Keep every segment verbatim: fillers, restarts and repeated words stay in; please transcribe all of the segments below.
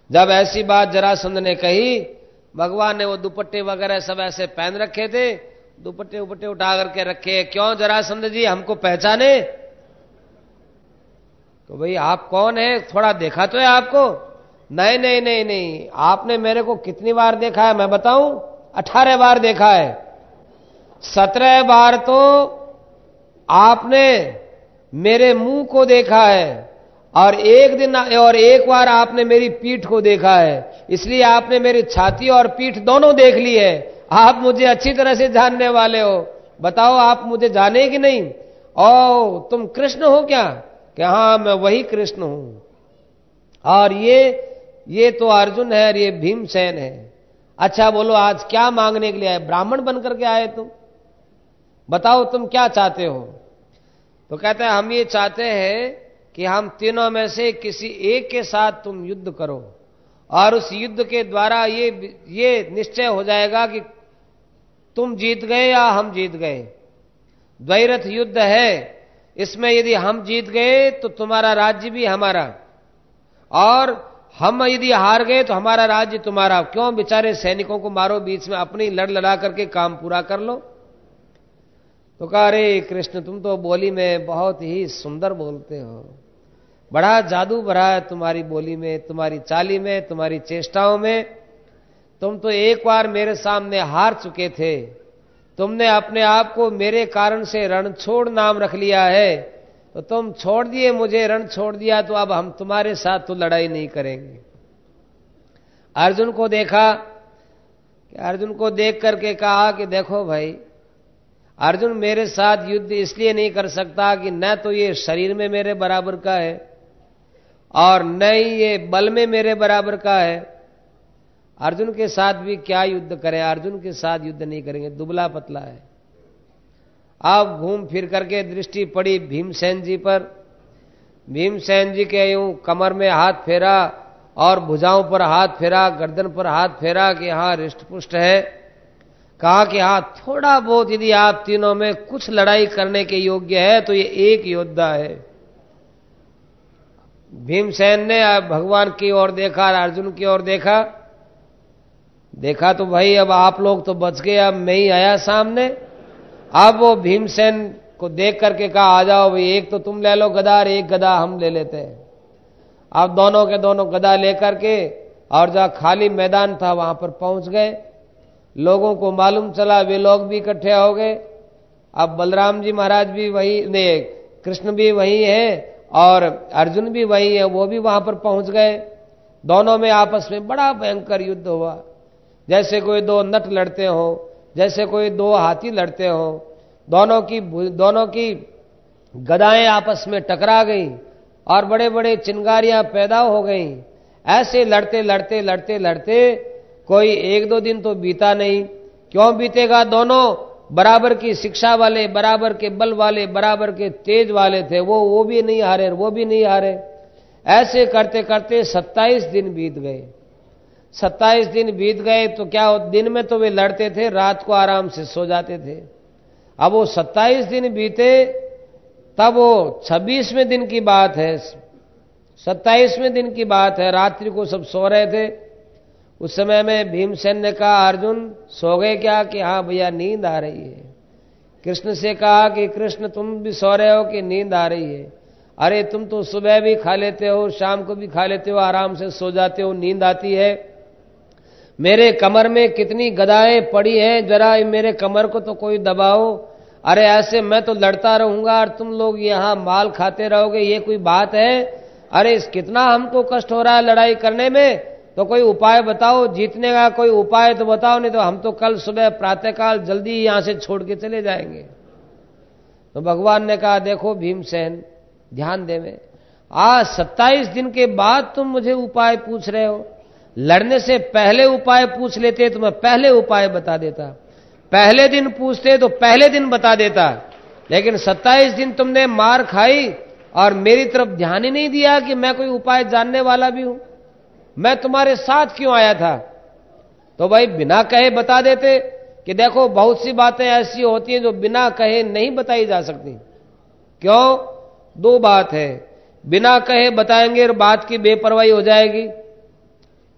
जब ऐसी बात जरासंध ने कही, भगवान ने वो दुपट्टे वगैरह सब ऐसे पहन रखे थे, दुपट्टे उपट्टे उठा करके रखे। क्यों जरासंध जी, हमको पहचाने? तो भाई आप कौन है, थोड़ा देखा तो है आपको? नहीं नहीं नहीं नहीं, आपने मेरे को कितनी बार देखा है मैं बताऊं? अठारह बार देखा है। सत्रह बार तो आपने मेरे मुंह को देखा है, और एक दिन और एक बार आपने मेरी पीठ को देखा है। इसलिए आपने मेरी छाती और पीठ दोनों देख ली है। आप मुझे अच्छी तरह से जानने वाले हो। बताओ आप मुझे जाने कि नहीं? ओ तुम कृष्ण हो क्या? कि हाँ मैं वही कृष्ण हूं। और ये ये तो अर्जुन है और ये भीमसेन है। अच्छा बोलो आज क्या मांगने के लिए आए? ब्राह्मण बनकर के आए तुम? बताओ तुम क्या चाहते हो? तो कहते हैं हम ये चाहते हैं कि हम तीनों में से किसी एक के साथ तुम युद्ध करो, और उस युद्ध के द्वारा ये ये निश्चय हो जाएगा कि तुम जीत गए या हम जीत गए। द्वैरथ युद्ध है, इसमें यदि हम जीत गए तो तुम्हारा राज्य भी हमारा, और हम यदि हार गए तो हमारा राज्य तुम्हारा। क्यों बेचारे सैनिकों को मारो बीच में, अपनी लड़ लड़ा करके काम पूरा कर लो। तो कहा अरे कृष्ण तुम तो बोली में बहुत ही सुंदर बोलते हो, बड़ा जादू भरा है तुम्हारी बोली में, तुम्हारी चाली में, तुम्हारी चेष्टाओं में। तुम तो एक बार मेरे सामने हार चुके थे, तुमने अपने आप को मेरे कारण से रणछोड़ नाम रख लिया है, तो तुम छोड़ दिए मुझे, रण छोड़ दिया, तो अब हम तुम्हारे साथ तो लड़ाई नहीं करेंगे। अर्जुन को देखा, अर्जुन को देख करके कहा कि देखो भाई अर्जुन मेरे साथ युद्ध इसलिए नहीं कर सकता कि न तो ये शरीर में मेरे बराबर का है और न ही ये बल में मेरे बराबर का है। अर्जुन के साथ भी क्या युद्ध करें? अर्जुन के साथ युद्ध नहीं करेंगे, दुबला पतला है। अब घूम फिर करके दृष्टि पड़ी भीमसेन जी पर। भीमसेन जी के यूं कमर में हाथ फेरा और भुजाओं पर हाथ फेरा, गर्दन पर हाथ फेरा कि हाँ हृष्ट पुष्ट है। कहा कि हाँ थोड़ा बहुत यदि आप तीनों में कुछ लड़ाई करने के योग्य है तो ये एक योद्धा है। भीमसेन ने भगवान की ओर देखा, अर्जुन की ओर देखा, देखा तो भाई अब आप लोग तो बच गए, अब मैं ही आया सामने। अब वो भीमसेन को देख करके कहा आ जाओ भाई, एक तो तुम ले लो गदा और एक गदा हम ले लेते हैं। अब दोनों के दोनों गदा लेकर के और जहां खाली मैदान था वहां पर पहुंच गए। लोगों को मालूम चला, वे लोग भी इकट्ठे हो गए। अब बलराम जी महाराज भी वही, ने कृष्ण भी वही है और अर्जुन भी वही है, वो भी वहां पर पहुंच गए। दोनों में आपस में बड़ा भयंकर युद्ध हुआ, जैसे कोई दो नट लड़ते हो, जैसे कोई दो हाथी लड़ते हो। दोनों की दोनों की गदाएं आपस में टकरा गई और बड़े बड़े चिंगारियां पैदा हो गई। ऐसे लड़ते लड़ते लड़ते लड़ते कोई एक दो दिन तो बीता नहीं। क्यों बीतेगा? दोनों बराबर की शिक्षा वाले, बराबर के बल वाले, बराबर के तेज वाले थे। वो वो भी नहीं हारे, वो भी नहीं हारे। ऐसे करते करते सत्ताईस दिन बीत गए। सत्ताईस दिन बीत गए तो क्या, दिन में तो वे लड़ते थे, रात को आराम से सो जाते थे। अब वो सत्ताईस दिन बीते, तब वो छब्बीसवें दिन की बात है, सत्ताईसवें दिन की बात है, रात्रि को सब सो रहे थे। उस समय में भीमसेन ने कहा अर्जुन सो गए क्या? कि हाँ भैया नींद आ रही है। कृष्ण से कहा कि कृष्ण तुम भी सो रहे हो कि नींद आ रही है? अरे तुम तो सुबह भी खा लेते हो, शाम को भी खा लेते हो, आराम से सो जाते हो, नींद आती है। मेरे कमर में कितनी गदाएं पड़ी हैं, जरा मेरे कमर को तो कोई दबाओ। अरे ऐसे मैं तो लड़ता रहूंगा और तुम लोग यहाँ माल खाते रहोगे, ये कोई बात है? अरे कितना हमको कष्ट हो रहा है लड़ाई करने में, तो कोई उपाय बताओ, जीतने का कोई उपाय तो बताओ, नहीं तो हम तो कल सुबह प्रातःकाल जल्दी यहां से छोड़ के चले जाएंगे। तो भगवान ने कहा देखो भीमसेन ध्यान दे, में आज सत्ताईस दिन के बाद तुम मुझे उपाय पूछ रहे हो। लड़ने से पहले उपाय पूछ लेते तो मैं पहले उपाय बता देता, पहले दिन पूछते तो पहले दिन बता देता। लेकिन सत्ताईस दिन तुमने मार खाई और मेरी तरफ ध्यान ही नहीं दिया कि मैं कोई उपाय जानने वाला भी हूं। मैं तुम्हारे साथ क्यों आया था? तो भाई बिना कहे बता देते कि देखो बहुत सी बातें ऐसी होती हैं जो बिना कहे नहीं बताई जा सकती। क्यों? दो बात है, बिना कहे बताएंगे और बात की बेपरवाही हो जाएगी,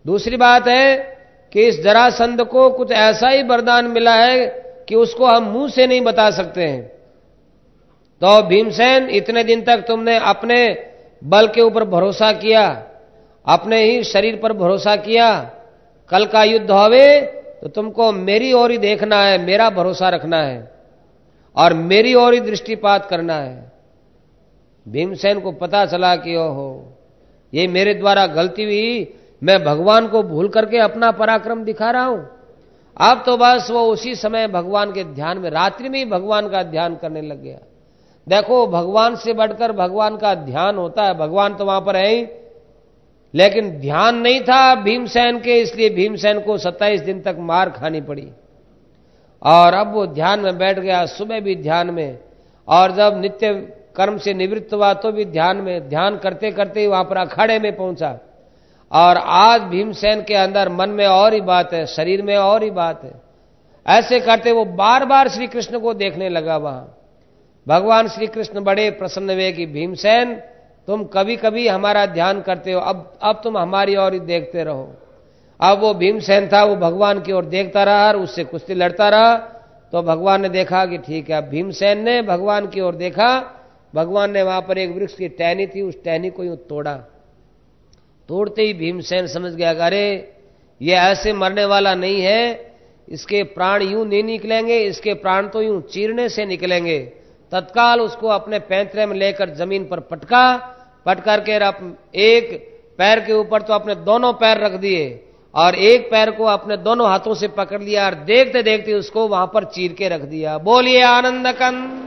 दूसरी बात है कि इस जरासंध को कुछ ऐसा ही वरदान मिला है कि उसको हम मुंह से नहीं बता सकते हैं। तो भीमसेन, इतने दिन तक तुमने अपने बल के ऊपर भरोसा किया, अपने ही शरीर पर भरोसा किया, कल का युद्ध होवे तो तुमको मेरी ओर ही देखना है, मेरा भरोसा रखना है और मेरी ओर ही दृष्टिपात करना है। भीमसेन को पता चला कि ओहो, ये मेरे द्वारा गलती हुई, मैं भगवान को भूल करके अपना पराक्रम दिखा रहा हूं। अब तो बस वो उसी समय भगवान के ध्यान में, रात्रि में ही भगवान का ध्यान करने लग गया। देखो, भगवान से बढ़कर भगवान का ध्यान होता है। भगवान तो वहां पर है ही, लेकिन ध्यान नहीं था भीमसेन के, इसलिए भीमसेन को सत्ताईस दिन तक मार खानी पड़ी। और अब वो ध्यान में बैठ गया, सुबह भी ध्यान में, और जब नित्य कर्म से निवृत्त हुआ तो भी ध्यान में। ध्यान करते करते वहां पर अखाड़े में पहुंचा। और आज भीमसेन के अंदर मन में और ही बात है, शरीर में और ही बात है। ऐसे करते वो बार बार श्री कृष्ण को देखने लगा। वहां भगवान श्री कृष्ण बड़े प्रसन्न हुए कि भीमसेन, तुम कभी कभी हमारा ध्यान करते हो, अब अब तुम हमारी ओर ही देखते रहो। अब वो भीमसेन था, वो भगवान की ओर देखता रहा और उससे कुश्ती लड़ता रहा। तो भगवान ने देखा कि ठीक है। भीमसेन ने भगवान की ओर देखा। भगवान ने वहां पर एक वृक्ष की टहनी थी, उस टहनी को यूं तोड़ा। तोड़ते ही भीमसेन समझ गया, अरे ये ऐसे मरने वाला नहीं है, इसके प्राण यूं नहीं निकलेंगे, इसके प्राण तो यूं चीरने से निकलेंगे। तत्काल उसको अपने पैंतरे में लेकर जमीन पर पटका, पटकर के एक पैर के ऊपर तो अपने दोनों पैर रख दिए और एक पैर को अपने दोनों हाथों से पकड़ लिया और देखते देखते उसको वहां पर चीर के रख दिया। बोलिए आनंद कंद।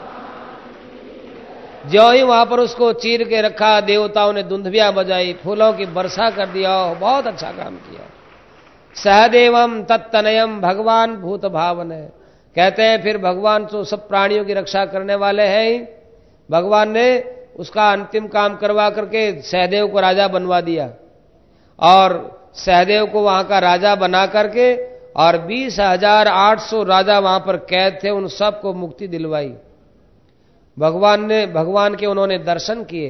जो ही वहां पर उसको चीर के रखा, देवताओं ने दुंदभिया बजाई, फूलों की वर्षा कर दिया। बहुत अच्छा काम किया। सहदेवम तत्तनयम, भगवान भूत भावन है। कहते हैं फिर भगवान तो सब प्राणियों की रक्षा करने वाले हैं ही। भगवान ने उसका अंतिम काम करवा करके सहदेव को राजा बनवा दिया और सहदेव को वहां का राजा बना करके और बीस हजार आठ सौ राजा वहां पर कैद थे, उन सबको मुक्ति दिलवाई। भगवान ने भगवान के उन्होंने दर्शन किए।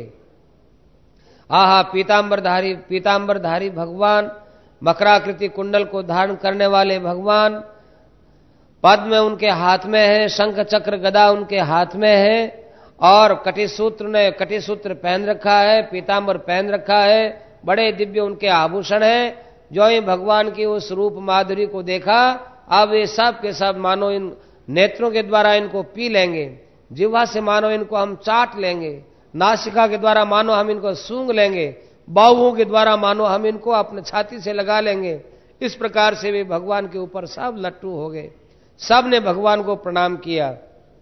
आहा, पीतांबरधारी पीतांबरधारी भगवान, मकराकृति कुंडल को धारण करने वाले भगवान, पद्म उनके हाथ में है, शंख चक्र गदा उनके हाथ में है और कटिसूत्र ने कटिसूत्र पहन रखा है, पीतांबर पहन रखा है, बड़े दिव्य उनके आभूषण हैं। जो ही भगवान की उस रूप माधुरी को देखा, अब ये सब के सब मानो इन नेत्रों के द्वारा इनको पी लेंगे, जिह्वा से मानो इनको हम चाट लेंगे, नासिका के द्वारा मानो हम इनको सूंघ लेंगे, बाहुओं के द्वारा मानो हम इनको अपने छाती से लगा लेंगे। इस प्रकार से वे भगवान के ऊपर सब लट्टू हो गए। सब ने भगवान को प्रणाम किया।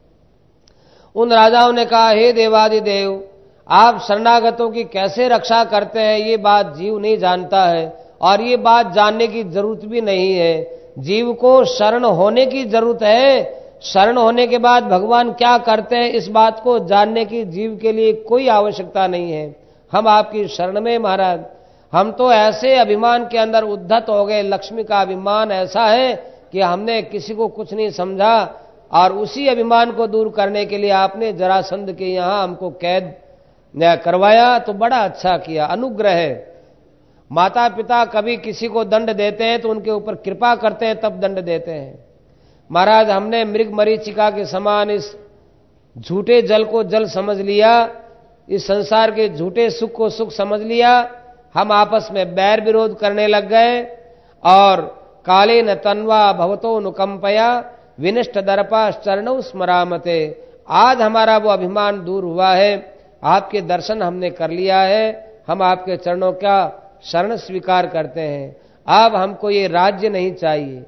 उन राजाओं ने कहा, हे देवादिदेव, आप शरणागतों की कैसे रक्षा करते हैं ये बात जीव नहीं जानता है और ये बात जानने की जरूरत भी नहीं है। जीव को शरण होने की जरूरत है। शरण होने के बाद भगवान क्या करते हैं इस बात को जानने की जीव के लिए कोई आवश्यकता नहीं है। हम आपकी शरण में महाराज। हम तो ऐसे अभिमान के अंदर उद्धत हो गए, लक्ष्मी का अभिमान ऐसा है कि हमने किसी को कुछ नहीं समझा और उसी अभिमान को दूर करने के लिए आपने जरासंध के यहां हमको कैद करवाया, तो बड़ा अच्छा किया, अनुग्रह है। माता पिता कभी किसी को दंड देते हैं तो उनके ऊपर कृपा करते हैं, तब दंड देते हैं। महाराज, हमने मृग मरीचिका के समान इस झूठे जल को जल समझ लिया, इस संसार के झूठे सुख को सुख समझ लिया। हम आपस में बैर विरोध करने लग गए और काले न तन्वा भवतो नुकंपया विनिष्ट दर्पा चरणौ स्मरामते। आज हमारा वो अभिमान दूर हुआ है, आपके दर्शन हमने कर लिया है, हम आपके चरणों का शरण स्वीकार करते हैं। अब हमको ये राज्य नहीं चाहिए।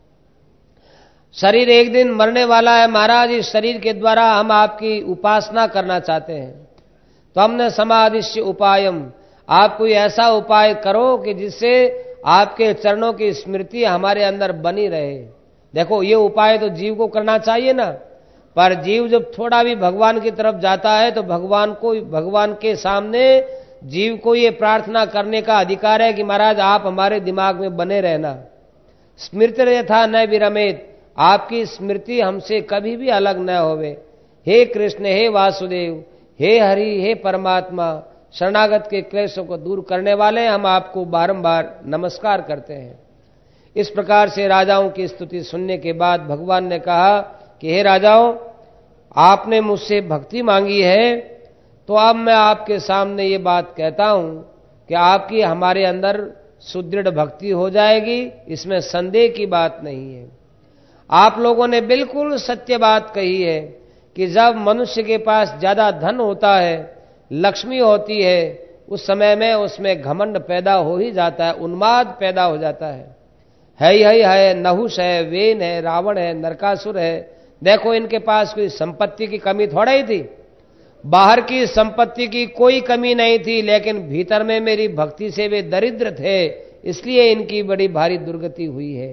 शरीर एक दिन मरने वाला है महाराज, इस शरीर के द्वारा हम आपकी उपासना करना चाहते हैं। तो हमने समाधिश्य उपायम, आप कोई ऐसा उपाय करो कि जिससे आपके चरणों की स्मृति हमारे अंदर बनी रहे। देखो, ये उपाय तो जीव को करना चाहिए ना, पर जीव जब थोड़ा भी भगवान की तरफ जाता है तो भगवान को भगवान के सामने जीव को ये प्रार्थना करने का अधिकार है कि महाराज आप हमारे दिमाग में बने रहना। स्मृति यथा न विरमेत, आपकी स्मृति हमसे कभी भी अलग न होवे। हे कृष्ण, हे वासुदेव, हे हरि, हे परमात्मा, शरणागत के क्लेशों को दूर करने वाले, हम आपको बारंबार नमस्कार करते हैं। इस प्रकार से राजाओं की स्तुति सुनने के बाद भगवान ने कहा कि हे राजाओं, आपने मुझसे भक्ति मांगी है, तो अब मैं आपके सामने ये बात कहता हूं कि आपकी हमारे अंदर सुदृढ़ भक्ति हो जाएगी, इसमें संदेह की बात नहीं है। आप लोगों ने बिल्कुल सत्य बात कही है कि जब मनुष्य के पास ज्यादा धन होता है, लक्ष्मी होती है, उस समय में उसमें घमंड पैदा हो ही जाता है, उन्माद पैदा हो जाता है। है ही है, नहुष है, वेन है, रावण है, नरकासुर है। देखो, इनके पास कोई संपत्ति की कमी थोड़ा ही थी, बाहर की संपत्ति की कोई कमी नहीं थी, लेकिन भीतर में मेरी भक्ति से वे दरिद्र थे, इसलिए इनकी बड़ी भारी दुर्गति हुई है।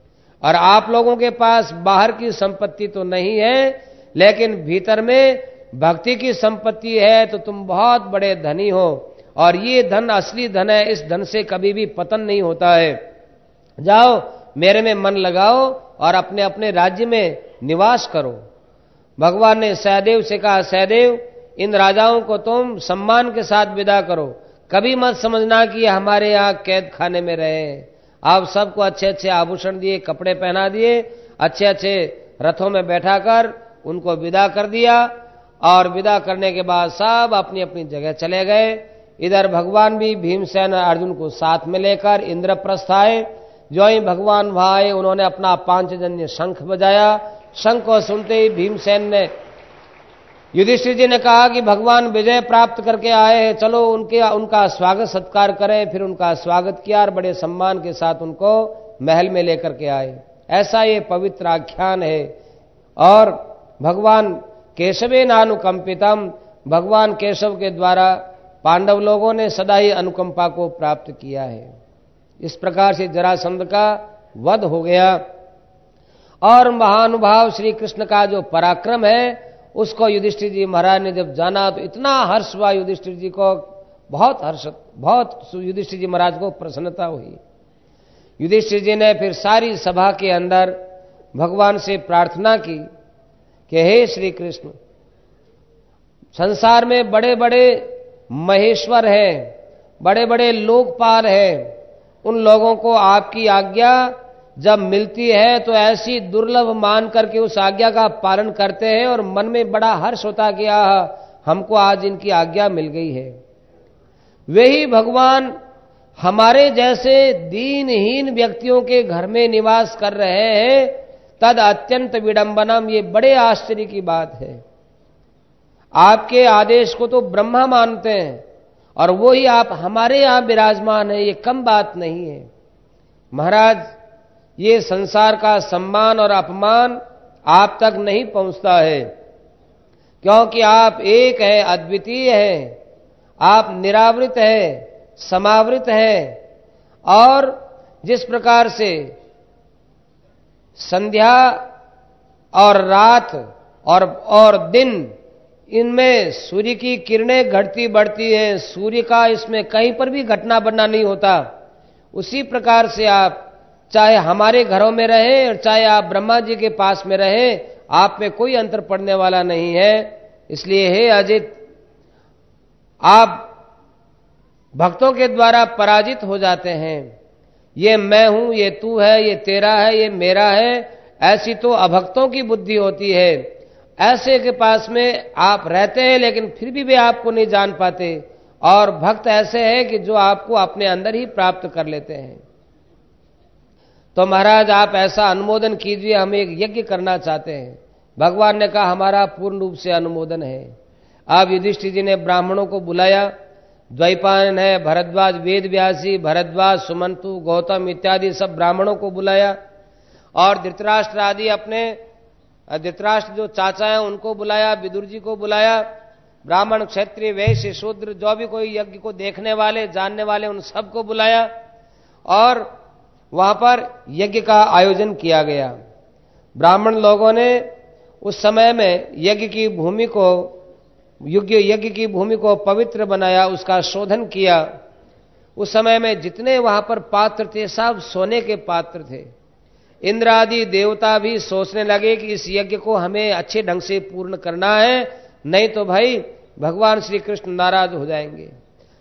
और आप लोगों के पास बाहर की संपत्ति तो नहीं है, लेकिन भीतर में भक्ति की संपत्ति है, तो तुम बहुत बड़े धनी हो, और ये धन असली धन है, इस धन से कभी भी पतन नहीं होता है। जाओ, मेरे में मन लगाओ और अपने अपने राज्य में निवास करो। भगवान ने सहदेव से कहा, सहदेव, इन राजाओं को तुम सम्मान के साथ विदा करो, कभी मत समझना कि हमारे यहाँ कैद खाने में रहे। आप सबको अच्छे अच्छे आभूषण दिए, कपड़े पहना दिए, अच्छे अच्छे रथों में बैठाकर उनको विदा कर दिया, और विदा करने के बाद सब अपनी अपनी जगह चले गए। इधर भगवान भी भीमसेन और अर्जुन को साथ में लेकर इंद्रप्रस्थ आए। जो ही भगवान वहां आए, उन्होंने अपना पांचजन्य शंख बजाया। शंख को सुनते ही भीमसेन ने, युधिष्ठिर जी ने कहा कि भगवान विजय प्राप्त करके आए हैं, चलो उनके उनका स्वागत सत्कार करें। फिर उनका स्वागत किया और बड़े सम्मान के साथ उनको महल में लेकर के आए। ऐसा ये पवित्र आख्यान है। और भगवान केशवे नानुकंपितम, भगवान केशव के द्वारा पांडव लोगों ने सदा ही अनुकंपा को प्राप्त किया है। इस प्रकार से जरासंध का वध हो गया, और महानुभाव श्री कृष्ण का जो पराक्रम है उसको युधिष्ठिर जी महाराज ने जब जाना तो इतना हर्ष हुआ युधिष्ठिर जी को, बहुत हर्ष, बहुत युधिष्ठिर जी महाराज को प्रसन्नता हुई। युधिष्ठिर जी ने फिर सारी सभा के अंदर भगवान से प्रार्थना की कि हे श्री कृष्ण, संसार में बड़े बड़े महेश्वर हैं, बड़े बड़े लोकपाल हैं, उन लोगों को आपकी आज्ञा जब मिलती है तो ऐसी दुर्लभ मान करके उस आज्ञा का पालन करते हैं, और मन में बड़ा हर्ष होता कि आह, हमको आज इनकी आज्ञा मिल गई है। वही भगवान हमारे जैसे दीनहीन व्यक्तियों के घर में निवास कर रहे हैं, तद अत्यंत विडंबनम, ये बड़े आश्चर्य की बात है। आपके आदेश को तो ब्रह्मा मानते हैं, और वो ही आप हमारे यहां विराजमान है, ये कम बात नहीं है। महाराज, ये संसार का सम्मान और अपमान आप तक नहीं पहुंचता है, क्योंकि आप एक हैं, अद्वितीय हैं, आप निरावृत हैं, समावृत हैं। और जिस प्रकार से संध्या और रात और और दिन, इनमें सूर्य की किरणें घटती बढ़ती हैं, सूर्य का इसमें कहीं पर भी घटना बढ़ना नहीं होता, उसी प्रकार से आप चाहे हमारे घरों में रहें और चाहे आप ब्रह्मा जी के पास में रहें, आप में कोई अंतर पड़ने वाला नहीं है। इसलिए हे अजित, आप भक्तों के द्वारा पराजित हो जाते हैं। ये मैं हूं, ये तू है, ये तेरा है, ये मेरा है, ऐसी तो अभक्तों की बुद्धि होती है। ऐसे के पास में आप रहते हैं, लेकिन फिर भी वे आपको नहीं जान पाते, और भक्त ऐसे हैं कि जो आपको अपने अंदर ही प्राप्त कर लेते हैं। तो महाराज, आप ऐसा अनुमोदन कीजिए, हम एक यज्ञ करना चाहते हैं। भगवान ने कहा, हमारा पूर्ण रूप से अनुमोदन है। अब युधिष्ठिर जी ने ब्राह्मणों को बुलाया, द्वैपायन है, भरद्वाज, वेद व्यासी, भरद्वाज, सुमंतु, गौतम इत्यादि सब ब्राह्मणों को बुलाया, और धृतराष्ट्र आदि अपने धृतराष्ट्र जो चाचा हैं उनको बुलाया, विदुर जी को बुलाया, ब्राह्मण, क्षत्रिय, वैश्य, शूद्र, जो भी कोई यज्ञ को देखने वाले जानने वाले, उन सबको बुलाया, और वहां पर यज्ञ का आयोजन किया गया। ब्राह्मण लोगों ने उस समय में यज्ञ की भूमि को यज्ञ यज्ञ की भूमि को पवित्र बनाया, उसका शोधन किया। उस समय में जितने वहां पर पात्र थे सब सोने के पात्र थे। इंद्र आदि देवता भी सोचने लगे कि इस यज्ञ को हमें अच्छे ढंग से पूर्ण करना है, नहीं तो भाई भगवान श्री कृष्ण नाराज हो जाएंगे।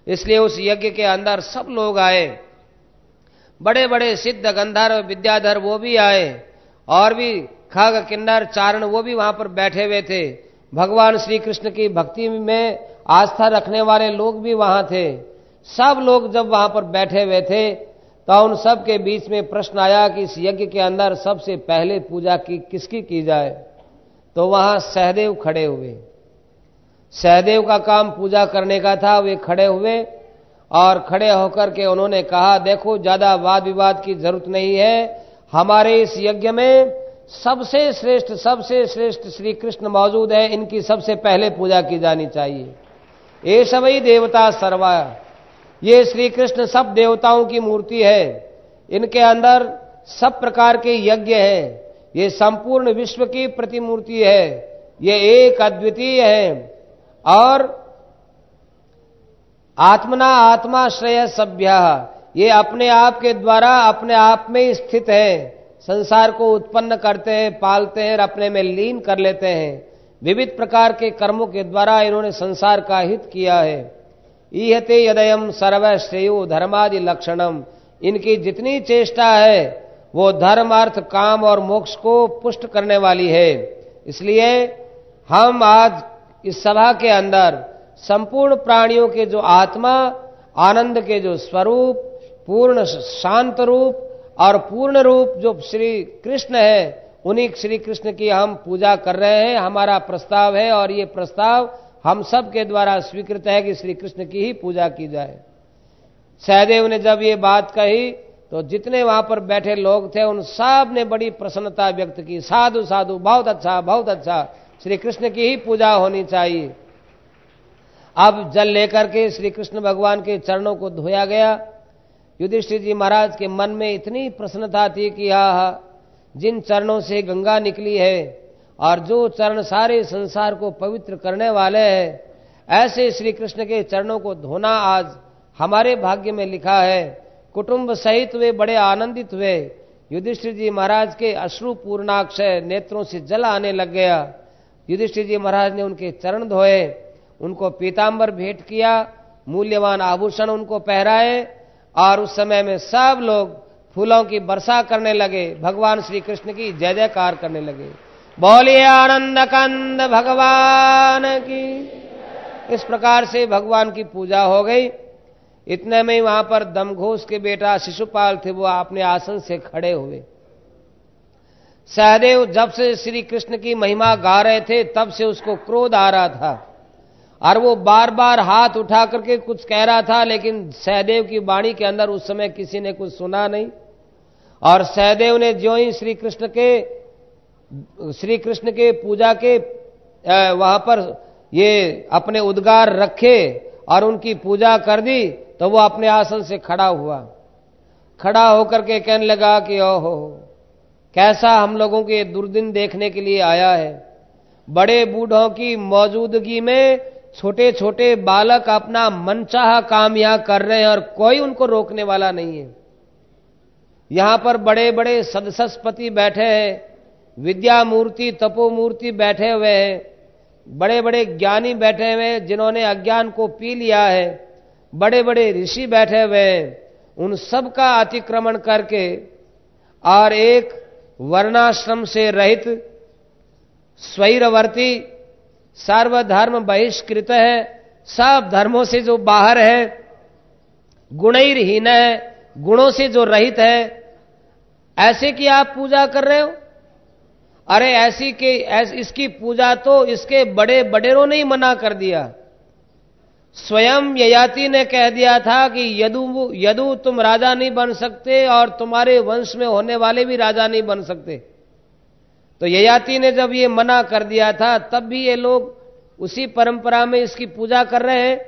इसलिए उस यज्ञ के अंदर सब लोग आए, बड़े बड़े सिद्ध गंधर्व विद्याधर वो भी आए, और भी खग किन्नर चारण वो भी वहां पर बैठे हुए थे। भगवान श्री कृष्ण की भक्ति में आस्था रखने वाले लोग भी वहां थे। सब लोग जब वहां पर बैठे हुए थे तो उन सब के बीच में प्रश्न आया कि इस यज्ञ के अंदर सबसे पहले पूजा की किसकी की जाए। तो वहां सहदेव खड़े हुए। सहदेव का काम पूजा करने का था। वे खड़े हुए और खड़े होकर के उन्होंने कहा, देखो ज्यादा वाद विवाद की जरूरत नहीं है, हमारे इस यज्ञ में सबसे श्रेष्ठ सबसे श्रेष्ठ श्री कृष्ण मौजूद है, इनकी सबसे पहले पूजा की जानी चाहिए। ये सभी देवता सर्वा, ये श्री कृष्ण सब देवताओं की मूर्ति है, इनके अंदर सब प्रकार के यज्ञ हैं, ये संपूर्ण विश्व की प्रतिमूर्ति है, ये एक अद्वितीय है, और आत्मना आत्मा श्रेय सभ्य, ये अपने आप के द्वारा अपने आप में स्थित है, संसार को उत्पन्न करते हैं, पालते हैं और अपने में लीन कर लेते हैं। विविध प्रकार के कर्मों के द्वारा इन्होंने संसार का हित किया है। ईहते यदयम सर्व श्रेयो धर्मादि लक्षणम, इनकी जितनी चेष्टा है वो धर्म अर्थ काम और मोक्ष को पुष्ट करने वाली है। इसलिए हम आज इस सभा के अंदर संपूर्ण प्राणियों के जो आत्मा आनंद के जो स्वरूप, पूर्ण शांत रूप और पूर्ण रूप जो श्री कृष्ण है, उन्हीं श्री कृष्ण की हम पूजा कर रहे हैं। हमारा प्रस्ताव है और ये प्रस्ताव हम सब के द्वारा स्वीकृत है कि श्री कृष्ण की ही पूजा की जाए। सहदेव ने जब ये बात कही तो जितने वहां पर बैठे लोग थे उन सब ने बड़ी प्रसन्नता व्यक्त की। साधु साधु, बहुत अच्छा बहुत अच्छा, श्री कृष्ण की ही पूजा होनी चाहिए। अब जल लेकर के श्री कृष्ण भगवान के चरणों को धोया गया। युधिष्ठिर जी महाराज के मन में इतनी प्रसन्नता थी कि हा, जिन चरणों से गंगा निकली है और जो चरण सारे संसार को पवित्र करने वाले हैं, ऐसे श्री कृष्ण के चरणों को धोना आज हमारे भाग्य में लिखा है। कुटुंब सहित वे बड़े आनंदित हुए। युधिष्ठिर जी महाराज के अश्रु पूर्णाक्षय नेत्रों से जल आने लग गया। युधिष्ठिर जी महाराज ने उनके चरण धोए, उनको पीतांबर भेंट किया, मूल्यवान आभूषण उनको पहराए, और उस समय में सब लोग फूलों की वर्षा करने लगे, भगवान श्री कृष्ण की जय जयकार करने लगे। बोलिए आनंद कंद भगवान की। इस प्रकार से भगवान की पूजा हो गई। इतने में वहां पर दमघोष के बेटा शिशुपाल थे, वो अपने आसन से खड़े हुए। सहदेव जब से श्री कृष्ण की महिमा गा रहे थे तब से उसको क्रोध आ रहा था और वो बार बार हाथ उठा करके कुछ कह रहा था, लेकिन सहदेव की वाणी के अंदर उस समय किसी ने कुछ सुना नहीं। और सहदेव ने ज्यों ही श्री कृष्ण के श्री कृष्ण के पूजा के वहां पर ये अपने उद्गार रखे और उनकी पूजा कर दी, तो वो अपने आसन से खड़ा हुआ। खड़ा होकर के कहने लगा कि ओहो, कैसा हम लोगों के दुर्दिन देखने के लिए आया है। बड़े बूढ़ों की मौजूदगी में छोटे छोटे बालक अपना मनचाहा काम यहां कर रहे हैं और कोई उनको रोकने वाला नहीं है। यहां पर बड़े बड़े सदसस्पति बैठे हैं, विद्या मूर्ति तपो मूर्ति बैठे हुए हैं, बड़े बड़े ज्ञानी बैठे हुए हैं जिन्होंने अज्ञान को पी लिया है, बड़े बड़े ऋषि बैठे हुए हैं। उन सब का अतिक्रमण करके और एक वर्णाश्रम से रहित स्वैरवर्ती सर्वधर्म बहिष्कृत है, सब धर्मों से जो बाहर है, गुणहीन है, गुणों से जो रहित है, ऐसे की आप पूजा कर रहे हो। अरे ऐसी के ऐस, इसकी पूजा तो इसके बड़े बड़ेरों ने ही मना कर दिया। स्वयं ययाति ने कह दिया था कि यदु यदु तुम राजा नहीं बन सकते और तुम्हारे वंश में होने वाले भी राजा नहीं बन सकते। तो ययाति ने जब ये मना कर दिया था तब भी ये लोग उसी परंपरा में इसकी पूजा कर रहे हैं।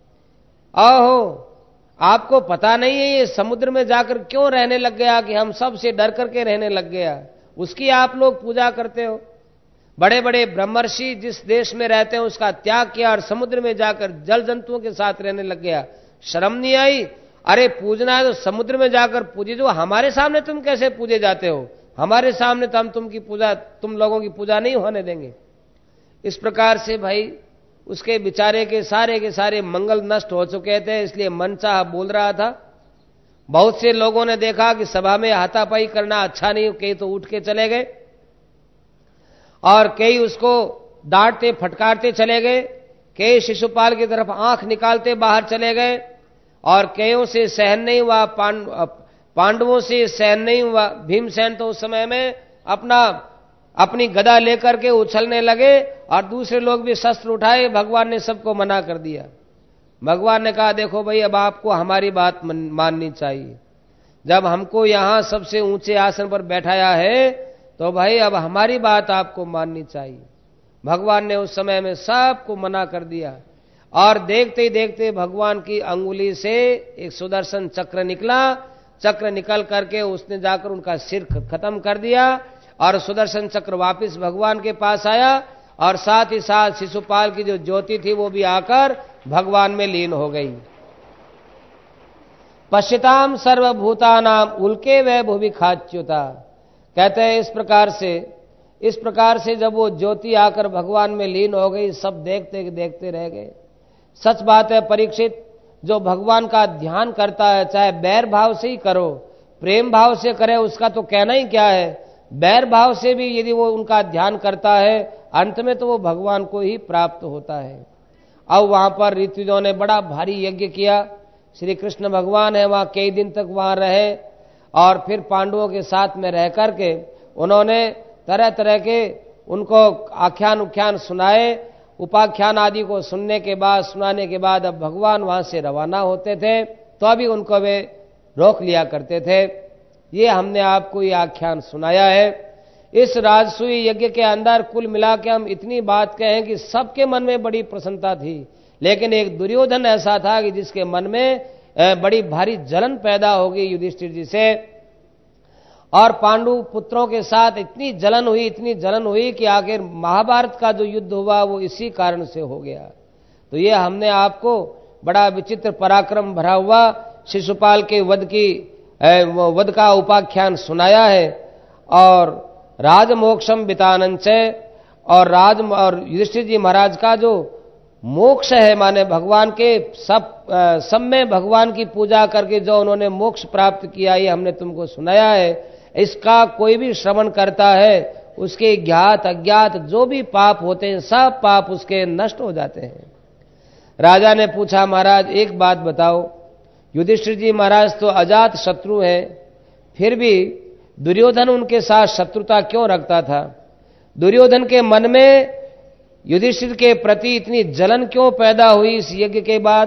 आहो, आपको पता नहीं है ये समुद्र में जाकर क्यों रहने लग गया कि हम सब से डर करके रहने लग गया, उसकी आप लोग पूजा करते हो। बड़े बड़े ब्रह्मर्षि जिस देश में रहते हैं उसका त्याग किया और समुद्र में जाकर जल जंतुओं के साथ रहने लग गया। शर्म नहीं आई? अरे पूजना है तो समुद्र में जाकर पूजे, जो हमारे सामने तुम कैसे पूजे जाते हो? हमारे सामने तो हम तुम की पूजा तुम लोगों की पूजा नहीं होने देंगे। इस प्रकार से भाई उसके बेचारे के सारे के सारे मंगल नष्ट हो चुके थे, इसलिए मनचाहा बोल रहा था। बहुत से लोगों ने देखा कि सभा में हाथापाई करना अच्छा नहीं, कई तो उठ के चले गए और कई उसको डांटते फटकारते चले गए, कई शिशुपाल की तरफ आंख निकालते बाहर चले गए और कईयों से सहन नहीं हुआ, पांडवों से सहन नहीं हुआ। भीमसेन तो उस समय में अपना अपनी गदा लेकर के उछलने लगे और दूसरे लोग भी शस्त्र उठाए। भगवान ने सबको मना कर दिया। भगवान ने कहा, देखो भाई, अब आपको हमारी बात माननी चाहिए। जब हमको यहां सबसे ऊंचे आसन पर बैठाया है तो भाई अब हमारी बात आपको माननी चाहिए। भगवान ने उस समय में सबको मना कर दिया और देखते ही देखते भगवान की अंगुली से एक सुदर्शन चक्र निकला। चक्र निकल करके उसने जाकर उनका सिर खत्म कर दिया और सुदर्शन चक्र वापस भगवान के पास आया और साथ ही साथ शिशुपाल की जो ज्योति थी वो भी आकर भगवान में लीन हो गई। पश्यताम सर्वभूतानाम उल्के व भुवि खाच्युता। कहते हैं इस प्रकार से इस प्रकार से जब वो ज्योति आकर भगवान में लीन हो गई, सब देखते देखते रह गए। सच बात है परीक्षित, जो भगवान का ध्यान करता है, चाहे बैर भाव से ही करो, प्रेम भाव से करे, उसका तो कहना ही क्या है। बैर भाव से भी यदि वो उनका ध्यान करता है, अंत में तो वो भगवान को ही प्राप्त होता है। अब वहां पर ऋतुजों ने बड़ा भारी यज्ञ किया। श्री कृष्ण भगवान है वहां कई दिन तक वहां रहे और फिर पांडवों के साथ में रह करके उन्होंने तरह तरह के उनको आख्यान उख्यान सुनाए। उपाख्यान आदि को सुनने के बाद सुनाने के बाद अब भगवान वहां से रवाना होते थे तो अभी उनको वे रोक लिया करते थे। ये हमने आपको ये आख्यान सुनाया है। इस राजसूय यज्ञ के अंदर कुल मिला के हम इतनी बात कहें कि सबके मन में बड़ी प्रसन्नता थी, लेकिन एक दुर्योधन ऐसा था कि जिसके मन में बड़ी भारी जलन पैदा होगी युधिष्ठिर जी से। और पांडु पुत्रों के साथ इतनी जलन हुई इतनी जलन हुई कि आखिर महाभारत का जो युद्ध हुआ वो इसी कारण से हो गया। तो ये हमने आपको बड़ा विचित्र पराक्रम भरा हुआ शिशुपाल के वध की वध का उपाख्यान सुनाया है। और राजमोक्षम वितानंच, और राज और युधिष्ठिर जी महाराज का जो मोक्ष है, माने भगवान के सब सब में भगवान की पूजा करके जो उन्होंने मोक्ष प्राप्त किया, ये हमने तुमको सुनाया है। इसका कोई भी श्रवण करता है, उसके ज्ञात अज्ञात जो भी पाप होते हैं सब पाप उसके नष्ट हो जाते हैं। राजा ने पूछा, महाराज एक बात बताओ, युधिष्ठिर जी महाराज तो अजात शत्रु हैं, फिर भी दुर्योधन उनके साथ शत्रुता क्यों रखता था? दुर्योधन के मन में युधिष्ठिर के प्रति इतनी जलन क्यों पैदा हुई इस यज्ञ के बाद?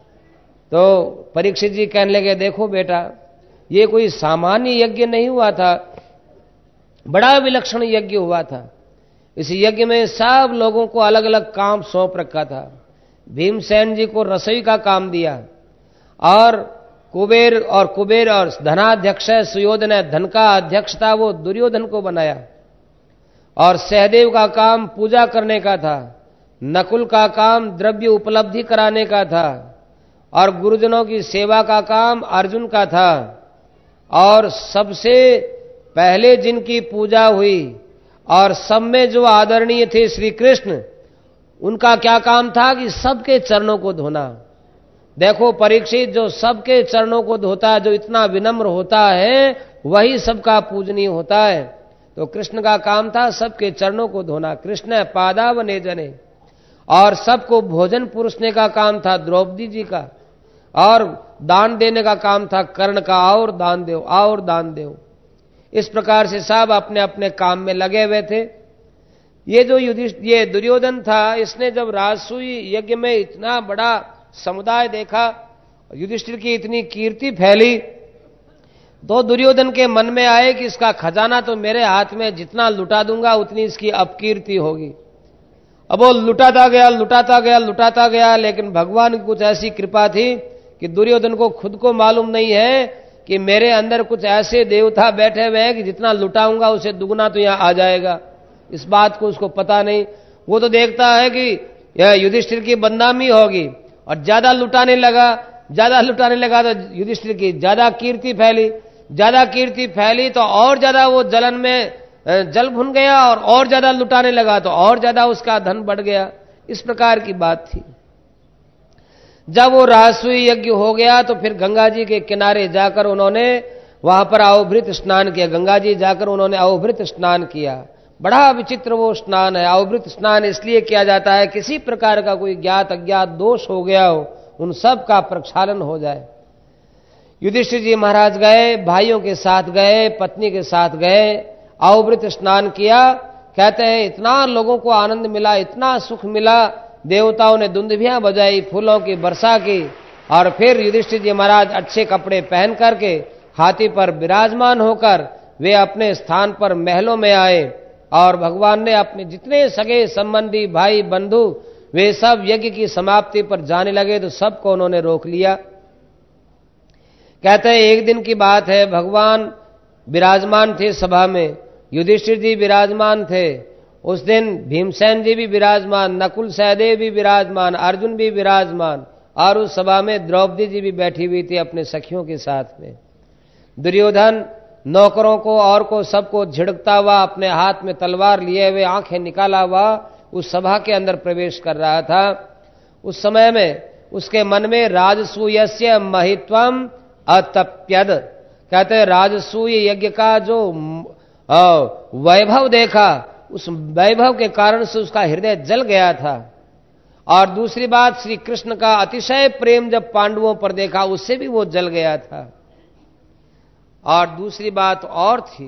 तो परीक्षित जी कहने लगे, देखो बेटा, ये कोई सामान्य यज्ञ नहीं हुआ था, बड़ा विलक्षण यज्ञ हुआ था। इस यज्ञ में सब लोगों को अलग अलग काम सौंप रखा था। भीमसेन जी को रसोई का काम दिया और कुबेर और कुबेर और धनाध्यक्ष सुयोधन है, धन का अध्यक्ष था, वो दुर्योधन को बनाया। और सहदेव का काम पूजा करने का था, नकुल का काम द्रव्य उपलब्धि कराने का था और गुरुजनों की सेवा का काम अर्जुन का था। और सबसे पहले जिनकी पूजा हुई और सब में जो आदरणीय थे श्री कृष्ण, उनका क्या काम था कि सबके चरणों को धोना। देखो परीक्षित, जो सबके चरणों को धोता है, जो इतना विनम्र होता है, वही सबका पूजनीय होता है। तो कृष्ण का काम था सबके चरणों को धोना, कृष्ण पादावने जने। और सबको भोजन पुरुषने का काम था द्रौपदी जी का। और दान देने का काम था कर्ण का, और दान दो और दान दो। इस प्रकार से सब अपने अपने काम में लगे हुए थे। ये जो युधिष्ठिर ये दुर्योधन था, इसने जब राजसूय यज्ञ में इतना बड़ा समुदाय देखा, युधिष्ठिर की इतनी कीर्ति फैली, तो दुर्योधन के मन में आए कि इसका खजाना तो मेरे हाथ में, जितना लुटा दूंगा उतनी इसकी अपकीर्ति होगी। अब वो लुटाता गया लुटाता गया लुटाता गया, लेकिन भगवान की कुछ ऐसी कृपा थी कि दुर्योधन को खुद को मालूम नहीं है कि मेरे अंदर कुछ ऐसे देवता बैठे हुए हैं कि जितना लुटाऊंगा उसे दुगना तो यहां आ जाएगा। इस बात को उसको पता नहीं। वो तो देखता है कि यह युधिष्ठिर की बदनामी होगी, और ज्यादा लुटाने लगा ज्यादा लुटाने लगा तो युधिष्ठिर की ज्यादा कीर्ति फैली ज्यादा कीर्ति फैली तो और ज्यादा वो जलन में जल भुन गया और और ज्यादा लुटाने लगा तो और ज्यादा उसका धन बढ़ गया। इस प्रकार की बात थी। जब वो राजसूय यज्ञ हो गया तो फिर गंगा जी के किनारे जाकर उन्होंने वहां पर अवभृत स्नान किया। गंगा जी जाकर उन्होंने अवभृत स्नान किया। बड़ा विचित्र वो स्नान है। अवभृत स्नान इसलिए किया जाता है किसी प्रकार का कोई ज्ञात अज्ञात दोष हो गया हो, उन सब का प्रक्षालन हो जाए। युधिष्ठिर जी महाराज गए, भाइयों के साथ गए, पत्नी के साथ गए, अवभृत स्नान किया। कहते हैं इतना लोगों को आनंद मिला, इतना सुख मिला, देवताओं ने दुंदुभियां बजाई, फूलों की वर्षा की, और फिर युधिष्ठिर जी महाराज अच्छे कपड़े पहन करके हाथी पर विराजमान होकर वे अपने स्थान पर महलों में आए। और भगवान ने अपने जितने सगे संबंधी भाई बंधु वे सब यज्ञ की समाप्ति पर जाने लगे तो सबको उन्होंने रोक लिया। कहते हैं एक दिन की बात है, भगवान विराजमान थे सभा में, युधिष्ठिर जी विराजमान थे, उस दिन भीमसेन जी भी विराजमान, नकुल सहदेव भी विराजमान, अर्जुन भी विराजमान, और उस सभा में द्रौपदी जी भी बैठी हुई थी अपने सखियों के साथ में। दुर्योधन नौकरों को और को सबको झिड़कता हुआ अपने हाथ में तलवार लिए हुए आंखें निकाला हुआ उस सभा के अंदर प्रवेश कर रहा था। उस समय में उसके मन में राजसूयस्य महित्वम अतप्यद, कहते हैं राजसूय यज्ञ का जो वैभव देखा, उस वैभव के कारण से उसका हृदय जल गया था। और दूसरी बात, श्री कृष्ण का अतिशय प्रेम जब पांडवों पर देखा उससे भी वो जल गया था। और दूसरी बात और थी,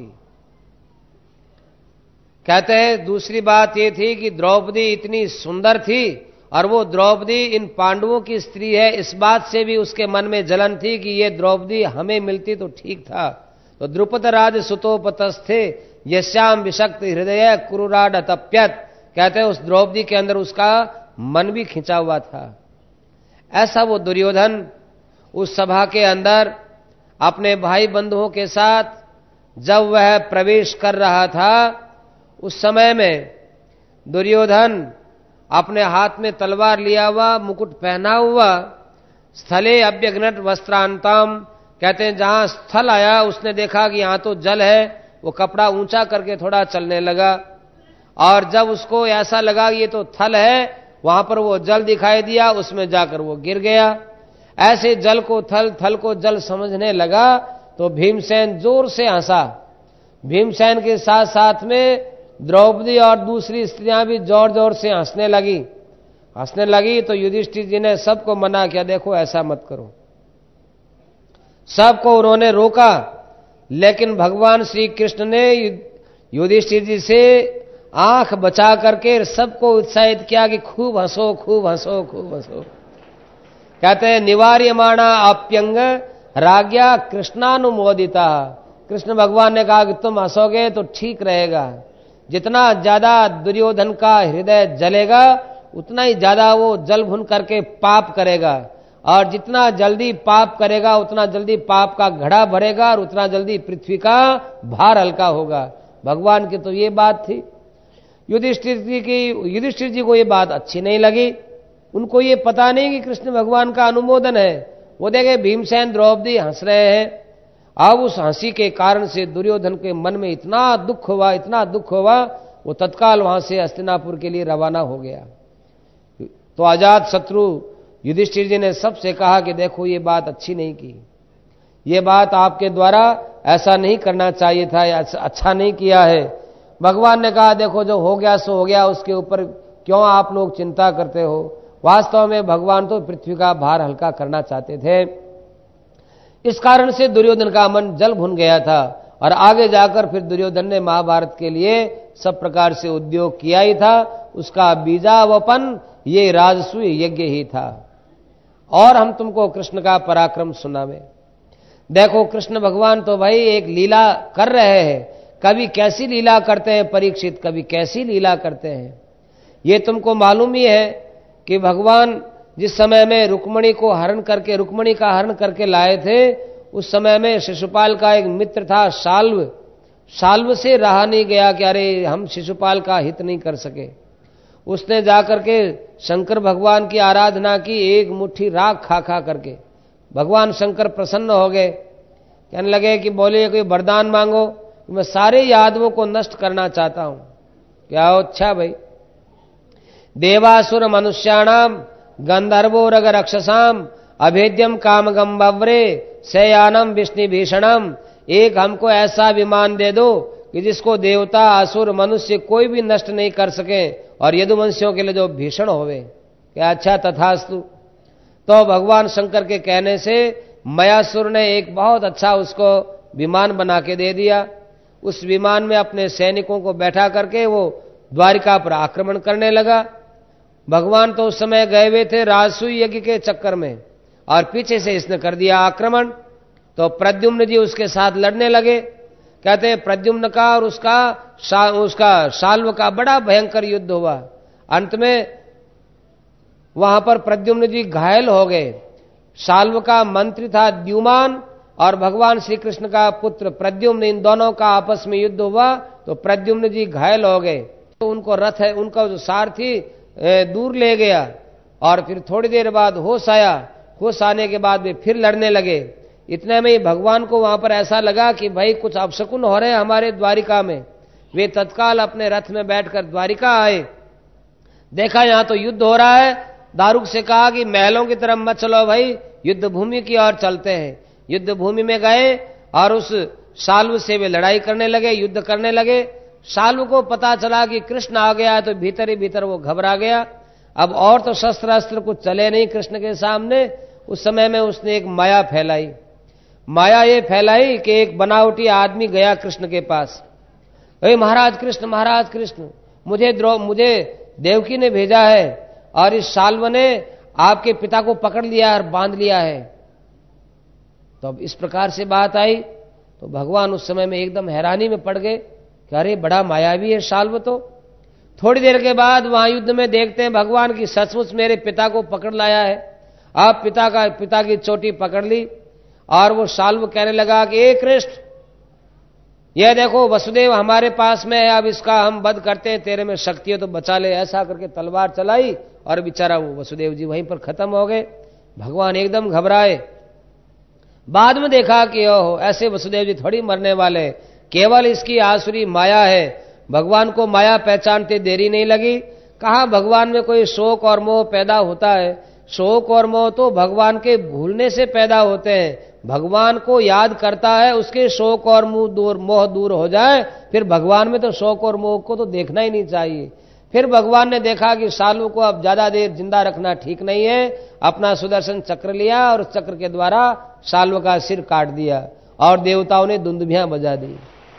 कहते हैं दूसरी बात ये थी कि द्रौपदी इतनी सुंदर थी और वो द्रौपदी इन पांडवों की स्त्री है, इस बात से भी उसके मन में जलन थी कि ये द्रौपदी हमें मिलती तो ठीक था। तो द्रुपद राज सुतोपतस्थे यश्याम विषक्त हृदय कुरुराड तप्यत, कहते हैं उस द्रौपदी के अंदर उसका मन भी खिंचा हुआ था। ऐसा वो दुर्योधन उस सभा के अंदर अपने भाई बंधुओं के साथ जब वह प्रवेश कर रहा था, उस समय में दुर्योधन अपने हाथ में तलवार लिया हुआ, मुकुट पहना हुआ, स्थले अभ्यग्नट वस्त्रांतम, कहते हैं जहां स्थल आया उसने देखा कि यहां तो जल है, वो कपड़ा ऊंचा करके थोड़ा चलने लगा। और जब उसको ऐसा लगा ये तो थल है, वहां पर वो जल दिखाई दिया, उसमें जाकर वो गिर गया। ऐसे जल को थल, थल को जल समझने लगा तो भीमसेन जोर से हंसा। भीमसेन के साथ साथ में द्रौपदी और दूसरी स्त्रियां भी जोर जोर से हंसने लगी हंसने लगी तो युधिष्ठिर जी ने सबको मना किया, देखो ऐसा मत करो। सबको उन्होंने रोका, लेकिन भगवान श्री कृष्ण ने युधिष्ठिर जी से आंख बचा करके सबको उत्साहित किया कि खूब हंसो, खूब हंसो, खूब हंसो। कहते हैं निवार्यमाणा आप्यंग राज्ञा कृष्णानुमोदिता, कृष्ण भगवान ने कहा कि तुम हंसोगे तो ठीक रहेगा। जितना ज्यादा दुर्योधन का हृदय जलेगा उतना ही ज्यादा वो जल भुन करके पाप करेगा, और जितना जल्दी पाप करेगा उतना जल्दी पाप का घड़ा भरेगा और उतना जल्दी पृथ्वी का भार हल्का होगा। भगवान की तो ये बात थी। युधिष्ठिर जी की युधिष्ठिर जी को ये बात अच्छी नहीं लगी। उनको ये पता नहीं कि कृष्ण भगवान का अनुमोदन है। वो देखे भीमसेन द्रौपदी हंस रहे हैं। अब उस हंसी के कारण से दुर्योधन के मन में इतना दुख हुआ, इतना दुख हुआ, वो तत्काल वहां से हस्तिनापुर के लिए रवाना हो गया। तो अजात शत्रु युधिष्ठिर जी ने सबसे कहा कि देखो ये बात अच्छी नहीं की, ये बात आपके द्वारा ऐसा नहीं करना चाहिए था, अच्छा नहीं किया है। भगवान ने कहा देखो जो हो गया सो हो गया, उसके ऊपर क्यों आप लोग चिंता करते हो। वास्तव में भगवान तो पृथ्वी का भार हल्का करना चाहते थे। इस कारण से दुर्योधन का मन जल भुन गया था, और आगे जाकर फिर दुर्योधन ने महाभारत के लिए सब प्रकार से उद्योग किया ही था। उसका बीजावपन ये राजसूय यज्ञ ही था। और हम तुमको कृष्ण का पराक्रम सुनावे। देखो कृष्ण भगवान तो भाई एक लीला कर रहे हैं। कभी कैसी लीला करते हैं परीक्षित, कभी कैसी लीला करते हैं। ये तुमको मालूम ही है कि भगवान जिस समय में रुक्मणी को हरण करके रुक्मणी का हरण करके लाए थे, उस समय में शिशुपाल का एक मित्र था शाल्व। शाल्व से रहा नहीं गया कि अरे हम शिशुपाल का हित नहीं कर सके। उसने जाकर के शंकर भगवान की आराधना की, एक मुट्ठी राख खा खा करके। भगवान शंकर प्रसन्न हो गए, कहने लगे कि बोले कोई वरदान मांगो, मैं सारे यादवों को नष्ट करना चाहता हूं। क्या हो? अच्छा भाई। देवासुर मनुष्याणाम गंधर्वोरग रक्षसाम अभेद्यम कामगम बव्रे शयानम विष्णु भीषणम। एक हमको ऐसा विमान दे दो कि जिसको देवता असुर मनुष्य कोई भी नष्ट नहीं कर सके और यदुवंशियों के लिए जो भीषण होवे। क्या अच्छा तथास्तु। तो भगवान शंकर के कहने से मयासुर ने एक बहुत अच्छा उसको विमान बना के दे दिया। उस विमान में अपने सैनिकों को बैठा करके वो द्वारिका पर आक्रमण करने लगा। भगवान तो उस समय गए हुए थे राजसूय यज्ञ के चक्कर में और पीछे से इसने कर दिया आक्रमण। तो प्रद्युम्न जी उसके साथ लड़ने लगे। कहते हैं प्रद्युम्न का और उसका शा, उसका शाल्व का बड़ा भयंकर युद्ध हुआ। अंत में वहां पर प्रद्युम्न जी घायल हो गए। शाल्व का मंत्री था द्युमान और भगवान श्री कृष्ण का पुत्र प्रद्युम्न, इन दोनों का आपस में युद्ध हुआ तो प्रद्युम्न जी घायल हो गए। तो उनको रथ है, उनका जो सारथी दूर ले गया और फिर थोड़ी देर बाद होश आया। होश आने के बाद वे फिर लड़ने लगे। इतने में ही भगवान को वहां पर ऐसा लगा कि भाई कुछ अपशकुन हो रहे हैं हमारे द्वारिका में। वे तत्काल अपने रथ में बैठकर द्वारिका आए। देखा यहां तो युद्ध हो रहा है। दारुक से कहा कि महलों की तरफ मत चलो भाई, युद्ध भूमि की ओर चलते हैं। युद्ध भूमि में गए और उस शाल्व से वे लड़ाई करने लगे, युद्ध करने लगे। शाल्व को पता चला कि कृष्ण आ गया है तो भीतर ही भीतर वो घबरा गया। अब और तो शस्त्र अस्त्र कुछ चले नहीं कृष्ण के सामने। उस समय में उसने एक माया फैलाई। माया ये फैलाई कि एक बनावटी आदमी गया कृष्ण के पास। अरे महाराज कृष्ण, महाराज कृष्ण, मुझे द्रो मुझे देवकी ने भेजा है और इस शाल्व ने आपके पिता को पकड़ लिया और बांध लिया है। तो अब इस प्रकार से बात आई तो भगवान उस समय में एकदम हैरानी में पड़ गए कि अरे बड़ा मायावी है शाल्व। तो थोड़ी देर के बाद वहां युद्ध में देखते हैं भगवान की सचमुच मेरे पिता को पकड़ लाया है। आप पिता का पिता की चोटी पकड़ ली और वो शाल्व कहने लगा कि ए कृष्ण, यह देखो वसुदेव हमारे पास में है, अब इसका हम वध करते हैं, तेरे में शक्ति है तो बचा ले। ऐसा करके तलवार चलाई और बेचारा वो वसुदेव जी वहीं पर खत्म हो गए। भगवान एकदम घबराए। बाद में देखा कि ओहो ऐसे वसुदेव जी थोड़ी मरने वाले, केवल इसकी आसुरी माया है। भगवान को माया पहचानते देरी नहीं लगी। कहा भगवान में कोई शोक और मोह पैदा होता है? शोक और मोह तो भगवान के भूलने से पैदा होते हैं। भगवान को याद करता है, उसके शोक और मोह दूर मोह दूर हो जाए, फिर भगवान में तो शोक और मोह को तो देखना ही नहीं चाहिए। फिर भगवान ने देखा कि शाल्व को अब ज्यादा देर जिंदा रखना ठीक नहीं है। अपना सुदर्शन चक्र लिया और उस चक्र के द्वारा शाल्व का सिर काट दिया और देवताओं ने दुंदुभियां बजा दी।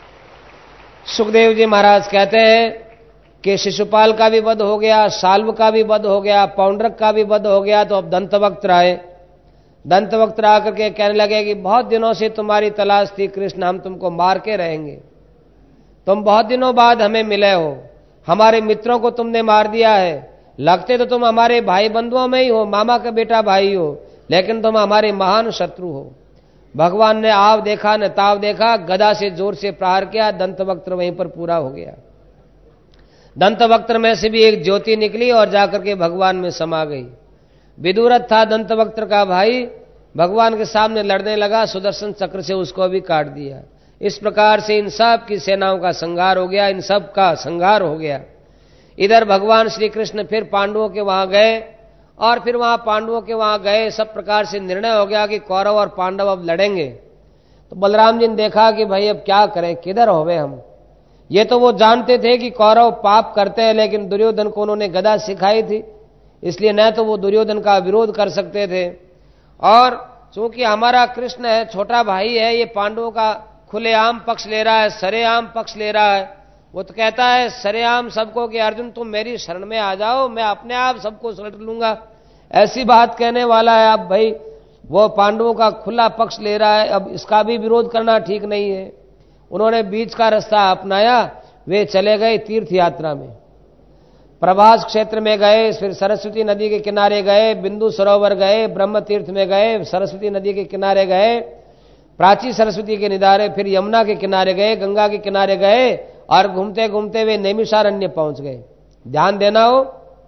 सुखदेव जी महाराज कहते हैं कि शिशुपाल का भी वध हो गया, शाल्व का भी वध हो गया, पौंड्रक का भी वध हो गया। तो अब दंतवक्त्र आए। दंतवक्त्र आकर के कहने लगे कि बहुत दिनों से तुम्हारी तलाश थी कृष्ण, हम तुमको मार के रहेंगे। तुम बहुत दिनों बाद हमें मिले हो, हमारे मित्रों को तुमने मार दिया है। लगते तो तुम हमारे भाई बंधुओं में ही हो, मामा का बेटा भाई हो, लेकिन तुम हमारे महान शत्रु हो। भगवान ने आव देखा न ताव देखा, गदा से जोर से प्रहार किया, दंतवक्त्र वहीं पर पूरा हो गया। दंतवक्त्र में से भी एक ज्योति निकली और जाकर के भगवान में समा गई। विदुरथ था दंतवक्त्र का भाई, भगवान के सामने लड़ने लगा, सुदर्शन चक्र से उसको भी काट दिया। इस प्रकार से इन सब की सेनाओं का संहार हो गया, इन सब का संहार हो गया। इधर भगवान श्री कृष्ण फिर पांडवों के वहां गए और फिर वहां पांडवों के वहां गए, सब प्रकार से निर्णय हो गया कि कौरव और पांडव अब लड़ेंगे। तो बलराम जी ने देखा कि भाई अब क्या करें, किधर होवे हम। ये तो वो जानते थे कि कौरव पाप करते हैं, लेकिन दुर्योधन को उन्होंने गदा सिखाई थी, इसलिए न तो वो दुर्योधन का विरोध कर सकते थे। और चूंकि हमारा कृष्ण है, छोटा भाई है, ये पांडवों का खुलेआम पक्ष ले रहा है, सरेआम पक्ष ले रहा है। वो तो कहता है सरेआम सबको कि अर्जुन तुम मेरी शरण में आ जाओ, मैं अपने आप सबको सलट लूंगा, ऐसी बात कहने वाला है। अब भाई वो पांडवों का खुला पक्ष ले रहा है, अब इसका भी विरोध करना ठीक नहीं है। उन्होंने बीच का रास्ता अपनाया, वे चले गए तीर्थ यात्रा में। प्रभास क्षेत्र में गए, फिर सरस्वती नदी के किनारे गए, बिंदु सरोवर गए, ब्रह्म तीर्थ में गए, सरस्वती नदी के किनारे गए, प्राची सरस्वती के किनारे, फिर यमुना के किनारे गए, गंगा के किनारे गए और घूमते घूमते वे नैमिषारण्य पहुंच गए। ध्यान देना हो,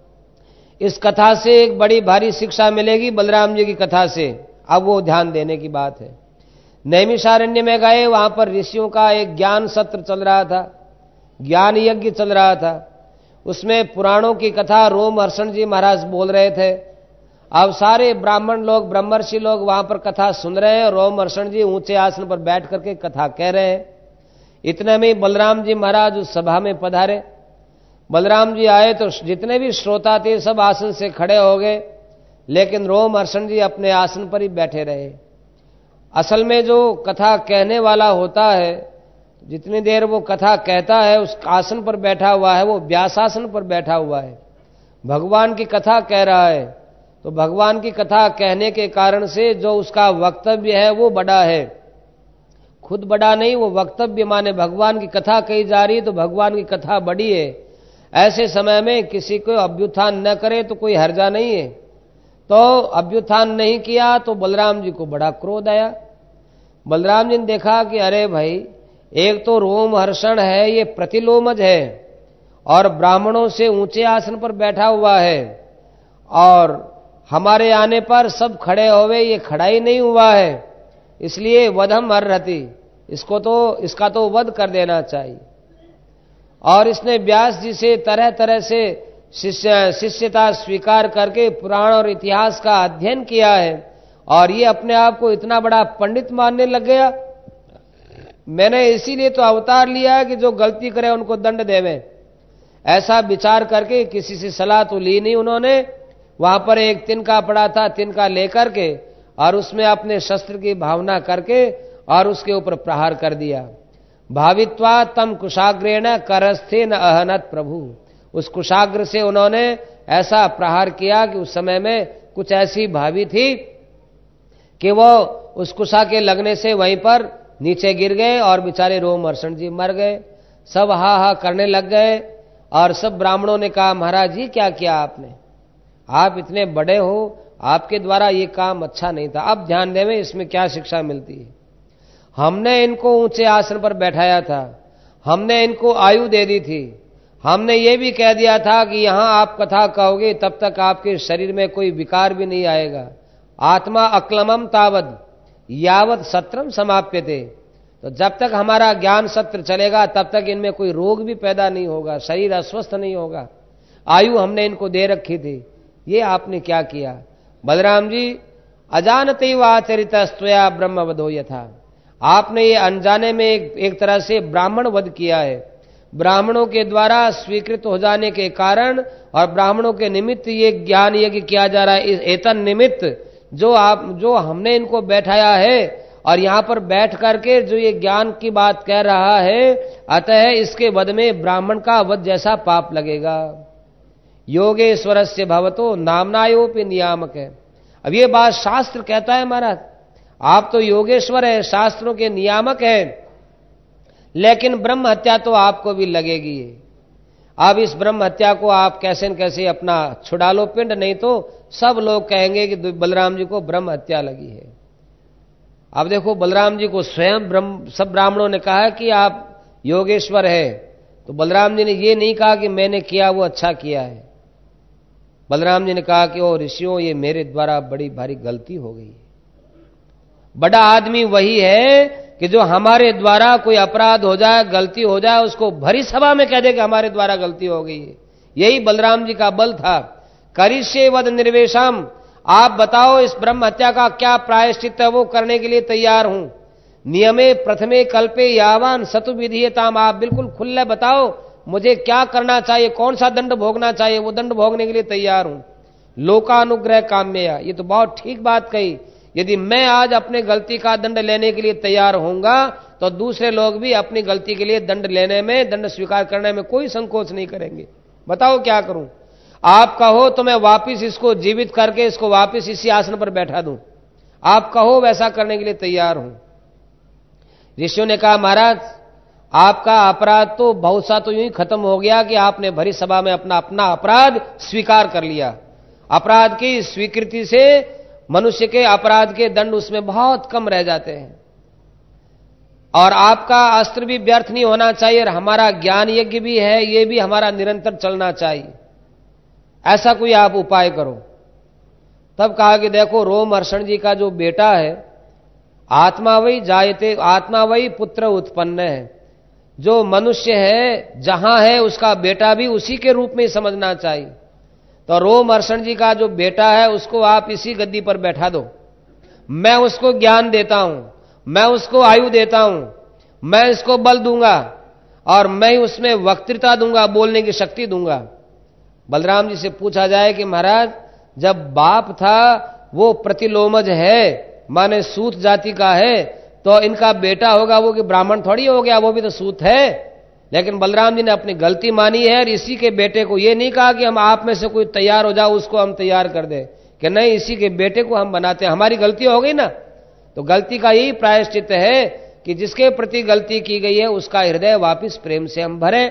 इस कथा से एक बड़ी भारी शिक्षा मिलेगी बलराम जी की कथा से। अब वो ध्यान देने की बात है। नैमिषारण्य में गए, वहां पर ऋषियों का एक ज्ञान सत्र चल रहा था, ज्ञान यज्ञ चल रहा था। उसमें पुराणों की कथा रोमहर्षण जी महाराज बोल रहे थे। अब सारे ब्राह्मण लोग, ब्रह्मर्षि लोग वहां पर कथा सुन रहे हैं। रोमहर्षण जी ऊंचे आसन पर बैठ करके कथा कह रहे हैं। इतने में बलराम जी महाराज उस सभा में पधारे। बलराम जी आए तो जितने भी श्रोता थे सब आसन से खड़े हो गए, लेकिन रोमहर्षण जी अपने आसन पर ही बैठे रहे। असल में जो कथा कहने वाला होता है, जितनी देर वो कथा कहता है उस आसन पर बैठा हुआ है, वो व्यासासन पर बैठा हुआ है। भगवान की कथा कह रहा है तो भगवान की कथा कहने के कारण से जो उसका वक्तव्य है वो बड़ा है, खुद बड़ा नहीं, वो वक्तव्य माने भगवान की कथा कही जा रही है तो भगवान की कथा बड़ी है। ऐसे समय में किसी को अभ्युत्थान न करे तो कोई हर्जा नहीं है। तो अभ्युत्थान नहीं किया तो बलराम जी को बड़ा क्रोध आया। बलराम जी ने देखा कि अरे भाई, एक तो रोमहर्षण है, ये प्रतिलोमज है और ब्राह्मणों से ऊंचे आसन पर बैठा हुआ है, और हमारे आने पर सब खड़े होवे, ये खड़ा ही नहीं हुआ है, इसलिए वधम अर्हति, इसको तो इसका तो वध कर देना चाहिए। और इसने व्यास जी से तरह तरह से शिष्य शिष्यता स्वीकार करके पुराण और इतिहास का अध्ययन किया है, और ये अपने आप को इतना बड़ा पंडित मानने लग गया। मैंने इसीलिए तो अवतार लिया कि जो गलती करे उनको दंड देवे। ऐसा विचार करके किसी से सलाह तो ली नहीं उन्होंने। वहां पर एक तिनका पड़ा था, तिनका लेकर के और उसमें अपने शस्त्र की भावना करके और उसके ऊपर प्रहार कर दिया। भावित्वा तम कुशाग्रेण करस्थे न अहनत प्रभु, उस कुशाग्र से उन्होंने ऐसा प्रहार किया कि उस समय में कुछ ऐसी भावी थी कि वो उस कुशा के लगने से वहीं पर नीचे गिर गए और बेचारे रोमहर्षण जी मर गए। सब हा हा करने लग गए और सब ब्राह्मणों ने कहा, महाराज जी क्या किया आपने, आप इतने बड़े हो, आपके द्वारा ये काम अच्छा नहीं था। अब ध्यान देवें इसमें क्या शिक्षा मिलती है। हमने इनको ऊंचे आसन पर बैठाया था, हमने इनको आयु दे दी थी, हमने ये भी कह दिया था कि यहां आप कथा कहोगे तब तक आपके शरीर में कोई विकार भी नहीं आएगा। आत्मा अक्लमम तावद यावत सत्रम समाप्यते, तो जब तक हमारा ज्ञान सत्र चलेगा तब तक इनमें कोई रोग भी पैदा नहीं होगा, शरीर अस्वस्थ नहीं होगा। आयु हमने इनको दे रखी थी, ये आपने क्या किया। बलराम जी, अजानते व आचरितस्त्वया ब्रह्मवधो यथा, आपने ये अनजाने में एक, एक तरह से ब्राह्मण वध किया है। ब्राह्मणों के द्वारा स्वीकृत हो जाने के कारण और ब्राह्मणों के निमित्त ये ज्ञान यज्ञ किया जा रहा है। इस एतन निमित्त जो आप जो हमने इनको बैठाया है और यहां पर बैठ करके जो ये ज्ञान की बात कह रहा है, अतः इसके वध में ब्राह्मण का वध जैसा पाप लगेगा। योगेश्वरस्य भवतो नामनायोपि नियामक है। अब ये बात शास्त्र कहता है महाराज, आप तो योगेश्वर है, शास्त्रों के नियामक है, लेकिन ब्रह्म हत्या तो आपको भी लगेगी। अब इस ब्रह्म हत्या को आप कैसे न कैसे अपना छुड़ा लो पिंड, नहीं तो सब लोग कहेंगे कि बलराम जी को ब्रह्म हत्या लगी है। अब देखो, बलराम जी को स्वयं ब्रह्म सब ब्राह्मणों ने कहा कि आप योगेश्वर है, तो बलराम जी ने ये नहीं कहा कि मैंने किया वो अच्छा किया है। बलराम जी ने कहा कि ओ ऋषियों, ये मेरे द्वारा बड़ी भारी गलती हो गई। बड़ा आदमी वही है कि जो हमारे द्वारा कोई अपराध हो जाए, गलती हो जाए, उसको भरी सभा में कह दे कि हमारे द्वारा गलती हो गई है। यही बलराम जी का बल था। करिष्ये वद निर्वेशम, आप बताओ इस ब्रह्म हत्या का क्या प्रायश्चित है, वो करने के लिए तैयार हूं। नियमे प्रथमे कल्पे यावान सतु विधीयताम, आप बिल्कुल खुले बताओ मुझे क्या करना चाहिए, कौन सा दंड भोगना चाहिए, वो दंड भोगने के लिए तैयार हूं। लोकानुग्रह काम्यया, ये तो बहुत ठीक बात कही। यदि मैं आज अपने गलती का दंड लेने के लिए तैयार होऊंगा तो दूसरे लोग भी अपनी गलती के लिए दंड लेने में, दंड स्वीकार करने में कोई संकोच नहीं करेंगे। बताओ क्या करूं। आप कहो तो मैं वापिस इसको जीवित करके इसको वापिस इसी आसन पर बैठा दूं, आप कहो वैसा करने के लिए तैयार हूं। ऋषियों ने कहा, महाराज आपका अपराध तो बहुत सा तो यूं ही खत्म हो गया कि आपने भरी सभा में अपना अपना अपराध स्वीकार कर लिया। अपराध की स्वीकृति से मनुष्य के अपराध के दंड उसमें बहुत कम रह जाते हैं, और आपका अस्त्र भी व्यर्थ नहीं होना चाहिए, और हमारा ज्ञान यज्ञ भी है, ये भी हमारा निरंतर चलना चाहिए। ऐसा कोई आप उपाय करो। तब कहा कि देखो, रोमहर्षण जी का जो बेटा है, आत्मा वही जायते, आत्मा वही पुत्र उत्पन्न है। जो मनुष्य है जहां है उसका बेटा भी उसी के रूप में समझना चाहिए। तो रोमहर्षण जी का जो बेटा है उसको आप इसी गद्दी पर बैठा दो, मैं उसको ज्ञान देता हूं, मैं उसको आयु देता हूं, मैं इसको बल दूंगा और मैं उसमें वक्तृता दूंगा, बोलने की शक्ति दूंगा। बलराम जी से पूछा जाए कि महाराज जब बाप था वो प्रतिलोमज है, माने सूत जाति का है, तो इनका बेटा होगा वो कि ब्राह्मण थोड़ी हो गया, वो भी तो सूत है। लेकिन बलराम जी ने अपनी गलती मानी है और इसी के बेटे को ये नहीं कहा कि हम आप में से कोई तैयार हो जाओ उसको हम तैयार कर दें, कि नहीं इसी के बेटे को हम बनाते हैं, हमारी गलती हो गई ना। तो गलती का यही प्रायश्चित है कि जिसके प्रति गलती की गई है उसका हृदय वापिस प्रेम से हम भरें।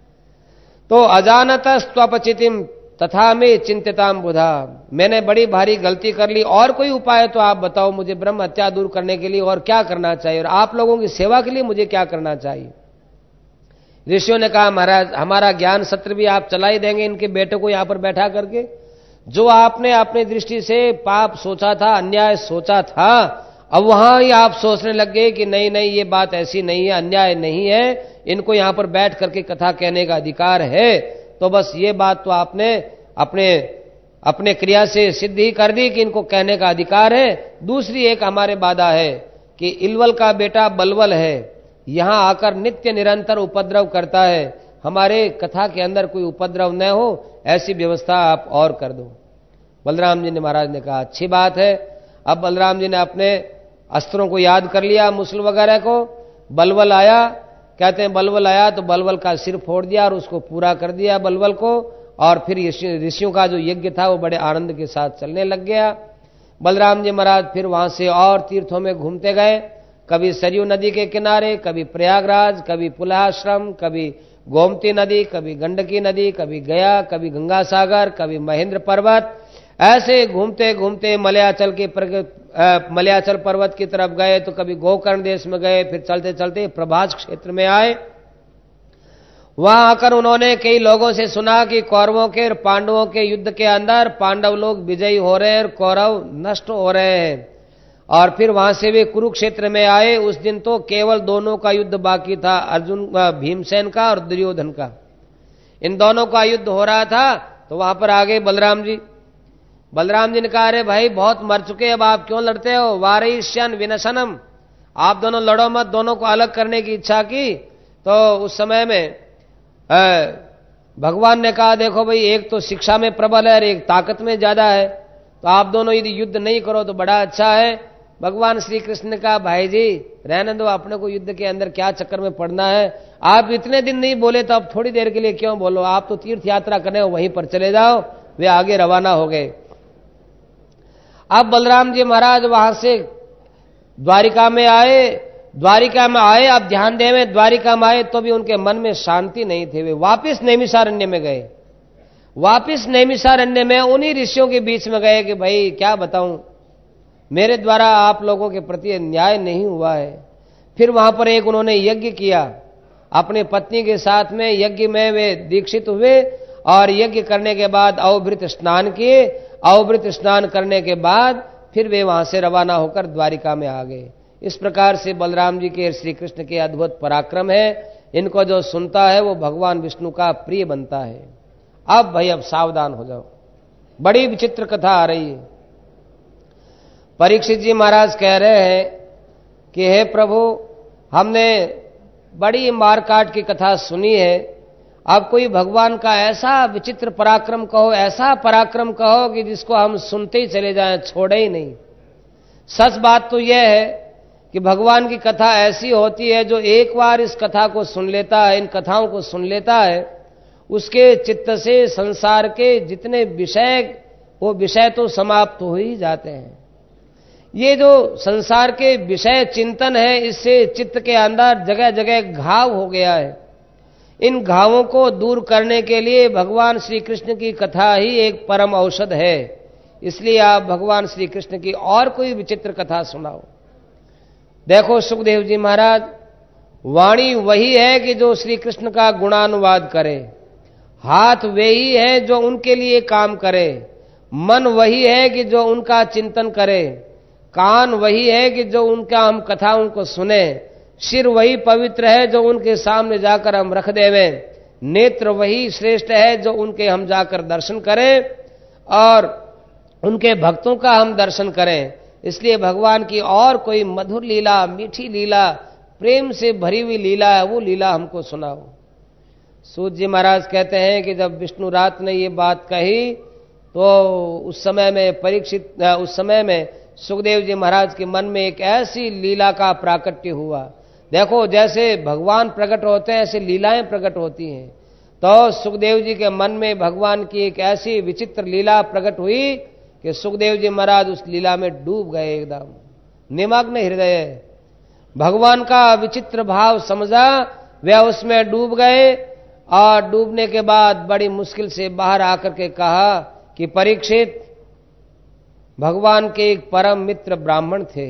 तो अजानत स्वपचितिम तथा में चिंतिताम बुधा, मैंने बड़ी भारी गलती कर ली, और कोई उपाय तो आप बताओ मुझे ब्रह्म हत्या दूर करने के लिए, और क्या करना चाहिए, और आप लोगों की सेवा के लिए मुझे क्या करना चाहिए। ऋषियों ने कहा महाराज हमारा ज्ञान सत्र भी आप चला ही देंगे इनके बेटे को यहां पर बैठा करके। जो आपने अपनी दृष्टि से पाप सोचा था, अन्याय सोचा था, अब वहां ही आप सोचने लग गए कि नहीं नहीं ये बात ऐसी नहीं है, अन्याय नहीं है, इनको यहां पर बैठ करके कथा कहने का अधिकार है। तो बस ये बात तो आपने अपने अपने क्रिया से सिद्ध ही कर दी कि इनको कहने का अधिकार है। दूसरी एक हमारे बाधा है कि इलवल का बेटा बलवल है, यहां आकर नित्य निरंतर उपद्रव करता है, हमारे कथा के अंदर कोई उपद्रव न हो ऐसी व्यवस्था आप और कर दो। बलराम जी ने महाराज ने कहा अच्छी बात है। अब बलराम जी ने अपने अस्त्रों को याद कर लिया, मुसल वगैरह को। बलवल आया, कहते हैं बलवल आया तो बलवल का सिर फोड़ दिया और उसको पूरा कर दिया बलवल को, और फिर ऋषियों का जो यज्ञ था वो बड़े आनंद के साथ चलने लग गया। बलराम जी महाराज फिर वहां से और तीर्थों में घूमते गए, कभी सरयू नदी के किनारे, कभी प्रयागराज, कभी पुलाश्रम, कभी गोमती नदी, कभी गंडकी नदी, कभी गया, कभी गंगा सागर, कभी महेंद्र पर्वत। ऐसे घूमते घूमते मलयाचल के मलयाचल पर्वत की तरफ गए, तो कभी गोकर्ण देश में गए, फिर चलते चलते प्रभास क्षेत्र में आए। वहां आकर उन्होंने कई लोगों से सुना कि कौरवों के और पांडवों के युद्ध के अंदर पांडव लोग विजयी हो रहे हैं और कौरव नष्ट हो रहे हैं। और फिर वहां से वे कुरुक्षेत्र में आए। उस दिन तो केवल दोनों का युद्ध बाकी था, अर्जुन भीमसेन का और दुर्योधन का, इन दोनों का युद्ध हो रहा था। तो वहां पर आ गए बलराम जी। बलराम जी ने कहा अरे भाई बहुत मर चुके, अब आप क्यों लड़ते हो, वारईश्यन विनशनम, आप दोनों लड़ो मत। दोनों को अलग करने की इच्छा की। तो उस समय में भगवान ने कहा देखो भाई एक तो शिक्षा में प्रबल है और एक ताकत में ज्यादा है, तो आप दोनों यदि युद्ध नहीं करो तो बड़ा अच्छा है। भगवान श्री कृष्ण ने कहा भाई जी रहने दो, अपने को युद्ध के अंदर क्या चक्कर में पड़ना है, आप इतने दिन नहीं बोले तो अब थोड़ी देर के लिए क्यों बोलो, आप तो तीर्थ यात्रा करने हो वहीं पर चले जाओ। वे आगे रवाना हो गए। अब बलराम जी महाराज वहां से द्वारिका में आए। द्वारिका में आए, अब ध्यान देवे द्वारिका में आए तो भी उनके मन में शांति नहीं थी। वे वापिस नैमिषारण्य में गए। वापिस नैमिषारण्य में उन्हीं ऋषियों के बीच में गए कि भाई क्या बताऊं, मेरे द्वारा आप लोगों के प्रति न्याय नहीं हुआ है। फिर वहां पर एक उन्होंने यज्ञ किया, अपनी पत्नी के साथ में यज्ञ में वे दीक्षित हुए और यज्ञ करने के बाद अवभृत स्नान किए। अवभृत स्नान करने के बाद फिर वे वहां से रवाना होकर द्वारिका में आ गए। इस प्रकार से बलराम जी के श्री कृष्ण के अद्भुत पराक्रम है। इनको जो सुनता है वो भगवान विष्णु का प्रिय बनता है। अब भाई अब सावधान हो जाओ, बड़ी विचित्र कथा आ रही है। परीक्षित जी महाराज कह रहे हैं कि हे प्रभु हमने बड़ी मारकाट की कथा सुनी है, अब कोई भगवान का ऐसा विचित्र पराक्रम कहो, ऐसा पराक्रम कहो कि जिसको हम सुनते ही चले जाएं, छोड़े ही नहीं। सच बात तो यह है कि भगवान की कथा ऐसी होती है जो एक बार इस कथा को सुन लेता है, इन कथाओं को सुन लेता है, उसके चित्त से संसार के जितने विषय वो विषय तो समाप्त हो ही जाते हैं। ये जो संसार के विषय चिंतन है इससे चित्त के अंदर जगह जगह घाव हो गया है। इन घावों को दूर करने के लिए भगवान श्री कृष्ण की कथा ही एक परम औषध है। इसलिए आप भगवान श्री कृष्ण की और कोई विचित्र कथा सुनाओ। देखो सुखदेव जी महाराज, वाणी वही है कि जो श्री कृष्ण का गुणानुवाद करे, हाथ वे ही है जो उनके लिए काम करे, मन वही है कि जो उनका चिंतन करे, कान वही है कि जो उनका हम कथाओं को सुने, सिर वही पवित्र है जो उनके सामने जाकर हम रख देवें, नेत्र वही श्रेष्ठ है जो उनके हम जाकर दर्शन करें और उनके भक्तों का हम दर्शन करें। इसलिए भगवान की और कोई मधुर लीला, मीठी लीला, प्रेम से भरी हुई लीला है, वो लीला हमको सुनाओ। सूत जी महाराज कहते हैं कि जब विष्णु रात ने ये बात कही तो उस समय में परीक्षित उस समय में सुखदेव जी महाराज के मन में एक ऐसी लीला का प्राकट्य हुआ। देखो, जैसे भगवान प्रकट होते हैं ऐसे लीलाएं प्रकट होती हैं। तो सुखदेव जी के मन में भगवान की एक ऐसी विचित्र लीला प्रकट हुई कि सुखदेव जी महाराज उस लीला में डूब गए, एकदम निमग्न हृदय। भगवान का विचित्र भाव समझा, वे उसमें डूब गए और डूबने के बाद बड़ी मुश्किल से बाहर आकर के कहा कि परीक्षित, भगवान के एक परम मित्र ब्राह्मण थे,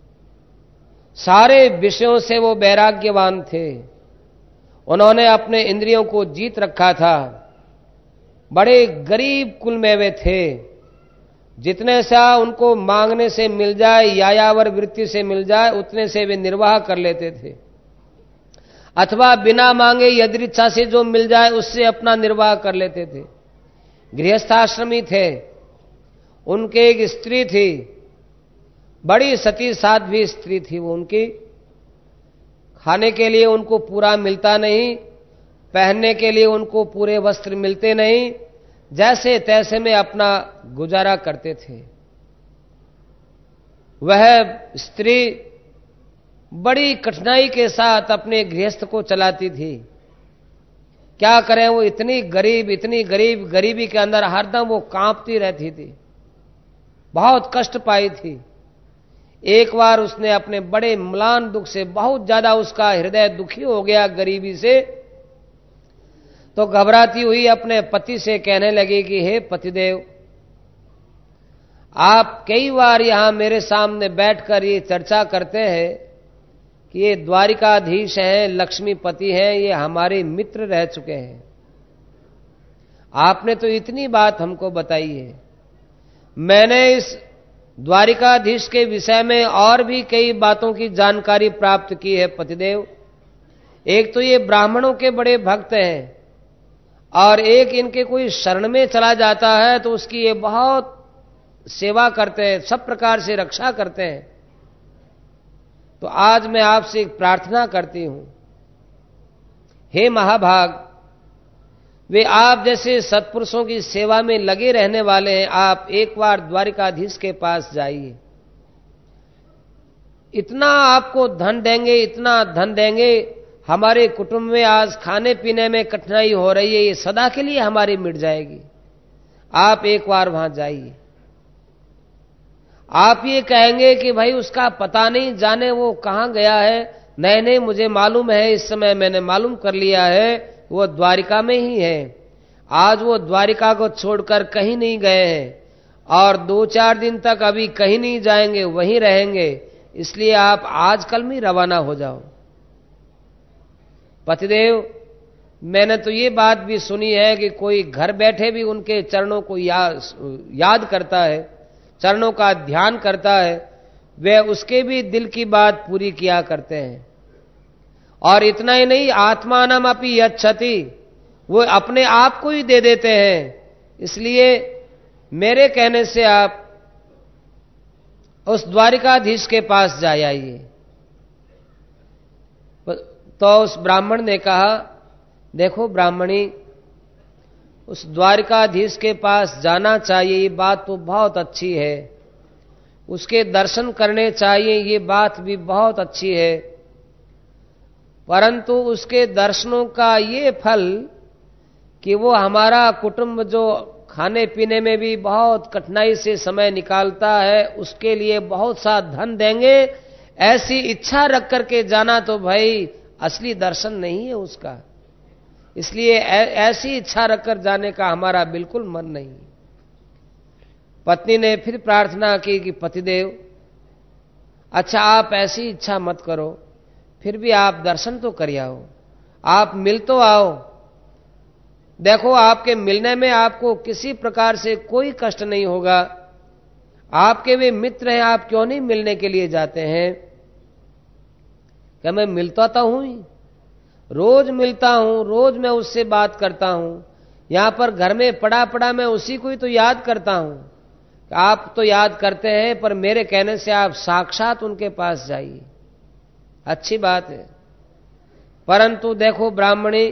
सारे विषयों से वो वैराग्यवान थे, उन्होंने अपने इंद्रियों को जीत रखा था, बड़े गरीब कुल में वे थे, जितने सा उनको मांगने से मिल जाए, यायावर वृत्ति से मिल जाए, उतने से वे निर्वाह कर लेते थे, अथवा बिना मांगे यदृच्छा से जो मिल जाए उससे अपना निर्वाह कर लेते थे। गृहस्थाश्रमी थे, उनके एक स्त्री थी, बड़ी सती साध्वी स्त्री थी वो उनकी। खाने के लिए उनको पूरा मिलता नहीं, पहनने के लिए उनको पूरे वस्त्र मिलते नहीं, जैसे तैसे में अपना गुजारा करते थे। वह स्त्री बड़ी कठिनाई के साथ अपने गृहस्थ को चलाती थी। क्या करें, वो इतनी गरीब इतनी गरीब गरीबी के अंदर हरदम वो कांपती रहती थी, बहुत कष्ट पाई थी। एक बार उसने अपने बड़े म्लान दुख से, बहुत ज्यादा उसका हृदय दुखी हो गया गरीबी से, तो घबराती हुई अपने पति से कहने लगी कि हे पतिदेव, आप कई बार यहां मेरे सामने बैठकर ये चर्चा करते हैं कि ये द्वारिकाधीश हैं, लक्ष्मीपति हैं, ये हमारे मित्र रह चुके हैं। आपने तो इतनी बात हमको बताई है, मैंने इस द्वारिकाधीश के विषय में और भी कई बातों की जानकारी प्राप्त की है पतिदेव। एक तो ये ब्राह्मणों के बड़े भक्त हैं, और एक इनके कोई शरण में चला जाता है तो उसकी ये बहुत सेवा करते हैं, सब प्रकार से रक्षा करते हैं। तो आज मैं आपसे एक प्रार्थना करती हूं, हे महाभाग, वे आप जैसे सत्पुरुषों की सेवा में लगे रहने वाले हैं, आप एक बार द्वारिकाधीश के पास जाइए। इतना आपको धन देंगे, इतना धन देंगे, हमारे कुटुंब में आज खाने पीने में कठिनाई हो रही है, ये सदा के लिए हमारी मिट जाएगी। आप एक बार वहां जाइए। आप ये कहेंगे कि भाई उसका पता नहीं, जाने वो कहां गया है। नहीं नहीं, मुझे मालूम है, इस समय मैंने मालूम कर लिया है, वो द्वारिका में ही है। आज वो द्वारिका को छोड़कर कहीं नहीं गए हैं, और दो चार दिन तक अभी कहीं नहीं जाएंगे, वहीं रहेंगे। इसलिए आप आजकल में रवाना हो जाओ। पतिदेव, मैंने तो ये बात भी सुनी है कि कोई घर बैठे भी उनके चरणों को या, याद करता है, चरणों का ध्यान करता है, वे उसके भी दिल की बात पूरी किया करते हैं। और इतना ही नहीं, आत्मानम अपि यच्छति, वो अपने आप को ही दे देते हैं। इसलिए मेरे कहने से आप उस द्वारिकाधीश के पास जा आइए। तो उस ब्राह्मण ने कहा, देखो ब्राह्मणी, उस द्वारिकाधीश के पास जाना चाहिए, ये बात तो बहुत अच्छी है, उसके दर्शन करने चाहिए, ये बात भी बहुत अच्छी है, परंतु उसके दर्शनों का ये फल कि वो हमारा कुटुंब जो खाने पीने में भी बहुत कठिनाई से समय निकालता है, उसके लिए बहुत सा धन देंगे, ऐसी इच्छा रख करके जाना तो भाई असली दर्शन नहीं है उसका। इसलिए ऐसी इच्छा रखकर जाने का हमारा बिल्कुल मन नहीं। पत्नी ने फिर प्रार्थना की कि पतिदेव, अच्छा आप ऐसी इच्छा मत करो, फिर भी आप दर्शन तो कर आओ, आप मिल तो आओ। देखो, आपके मिलने में आपको किसी प्रकार से कोई कष्ट नहीं होगा, आपके वे मित्र हैं, आप क्यों नहीं मिलने के लिए जाते हैं। क्या मैं मिलता तो हूं ही, रोज मिलता हूं, रोज मैं उससे बात करता हूं, यहां पर घर में पड़ा पड़ा मैं उसी को ही तो याद करता हूं। आप तो याद करते हैं, पर मेरे कहने से आप साक्षात उनके पास जाइए, अच्छी बात है। परंतु देखो ब्राह्मणी,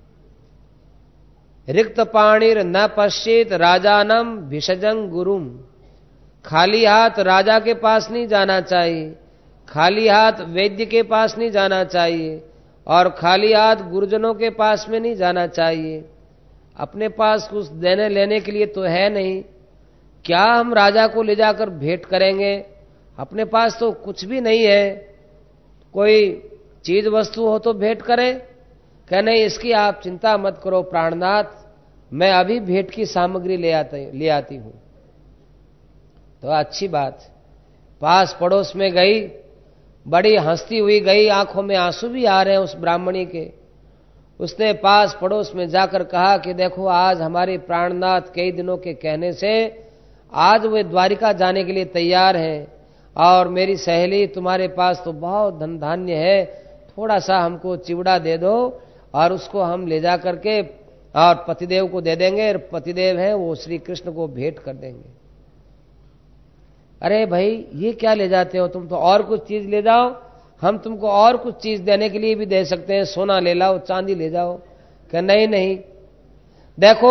रिक्त पाणिर न पश्चित राजानम भिषजं गुरुम, खाली हाथ राजा के पास नहीं जाना चाहिए, खाली हाथ वैद्य के पास नहीं जाना चाहिए, और खाली हाथ गुरुजनों के पास में नहीं जाना चाहिए। अपने पास कुछ देने लेने के लिए तो है नहीं, क्या हम राजा को ले जाकर भेंट करेंगे, अपने पास तो कुछ भी नहीं है, कोई चीज वस्तु हो तो भेंट करें। कह नहीं, इसकी आप चिंता मत करो प्राणनाथ, मैं अभी भेंट की सामग्री ले आती ले आती हूं। तो अच्छी बात, पास पड़ोस में गई, बड़ी हंसती हुई गई, आंखों में आंसू भी आ रहे हैं उस ब्राह्मणी के। उसने पास पड़ोस में जाकर कहा कि देखो, आज हमारे प्राणनाथ कई दिनों के कहने से आज वे द्वारिका जाने के लिए तैयार हैं, और मेरी सहेली तुम्हारे पास तो बहुत धन धान्य है, थोड़ा सा हमको चिवड़ा दे दो और उसको हम ले जा करके और पतिदेव को दे देंगे, और पतिदेव हैं वो श्री कृष्ण को भेंट कर देंगे। अरे भाई, ये क्या ले जाते हो तुम, तो और कुछ चीज ले जाओ, हम तुमको और कुछ चीज देने के लिए भी दे सकते हैं, सोना ले लाओ, चांदी ले जाओ। क्या नहीं नहीं, देखो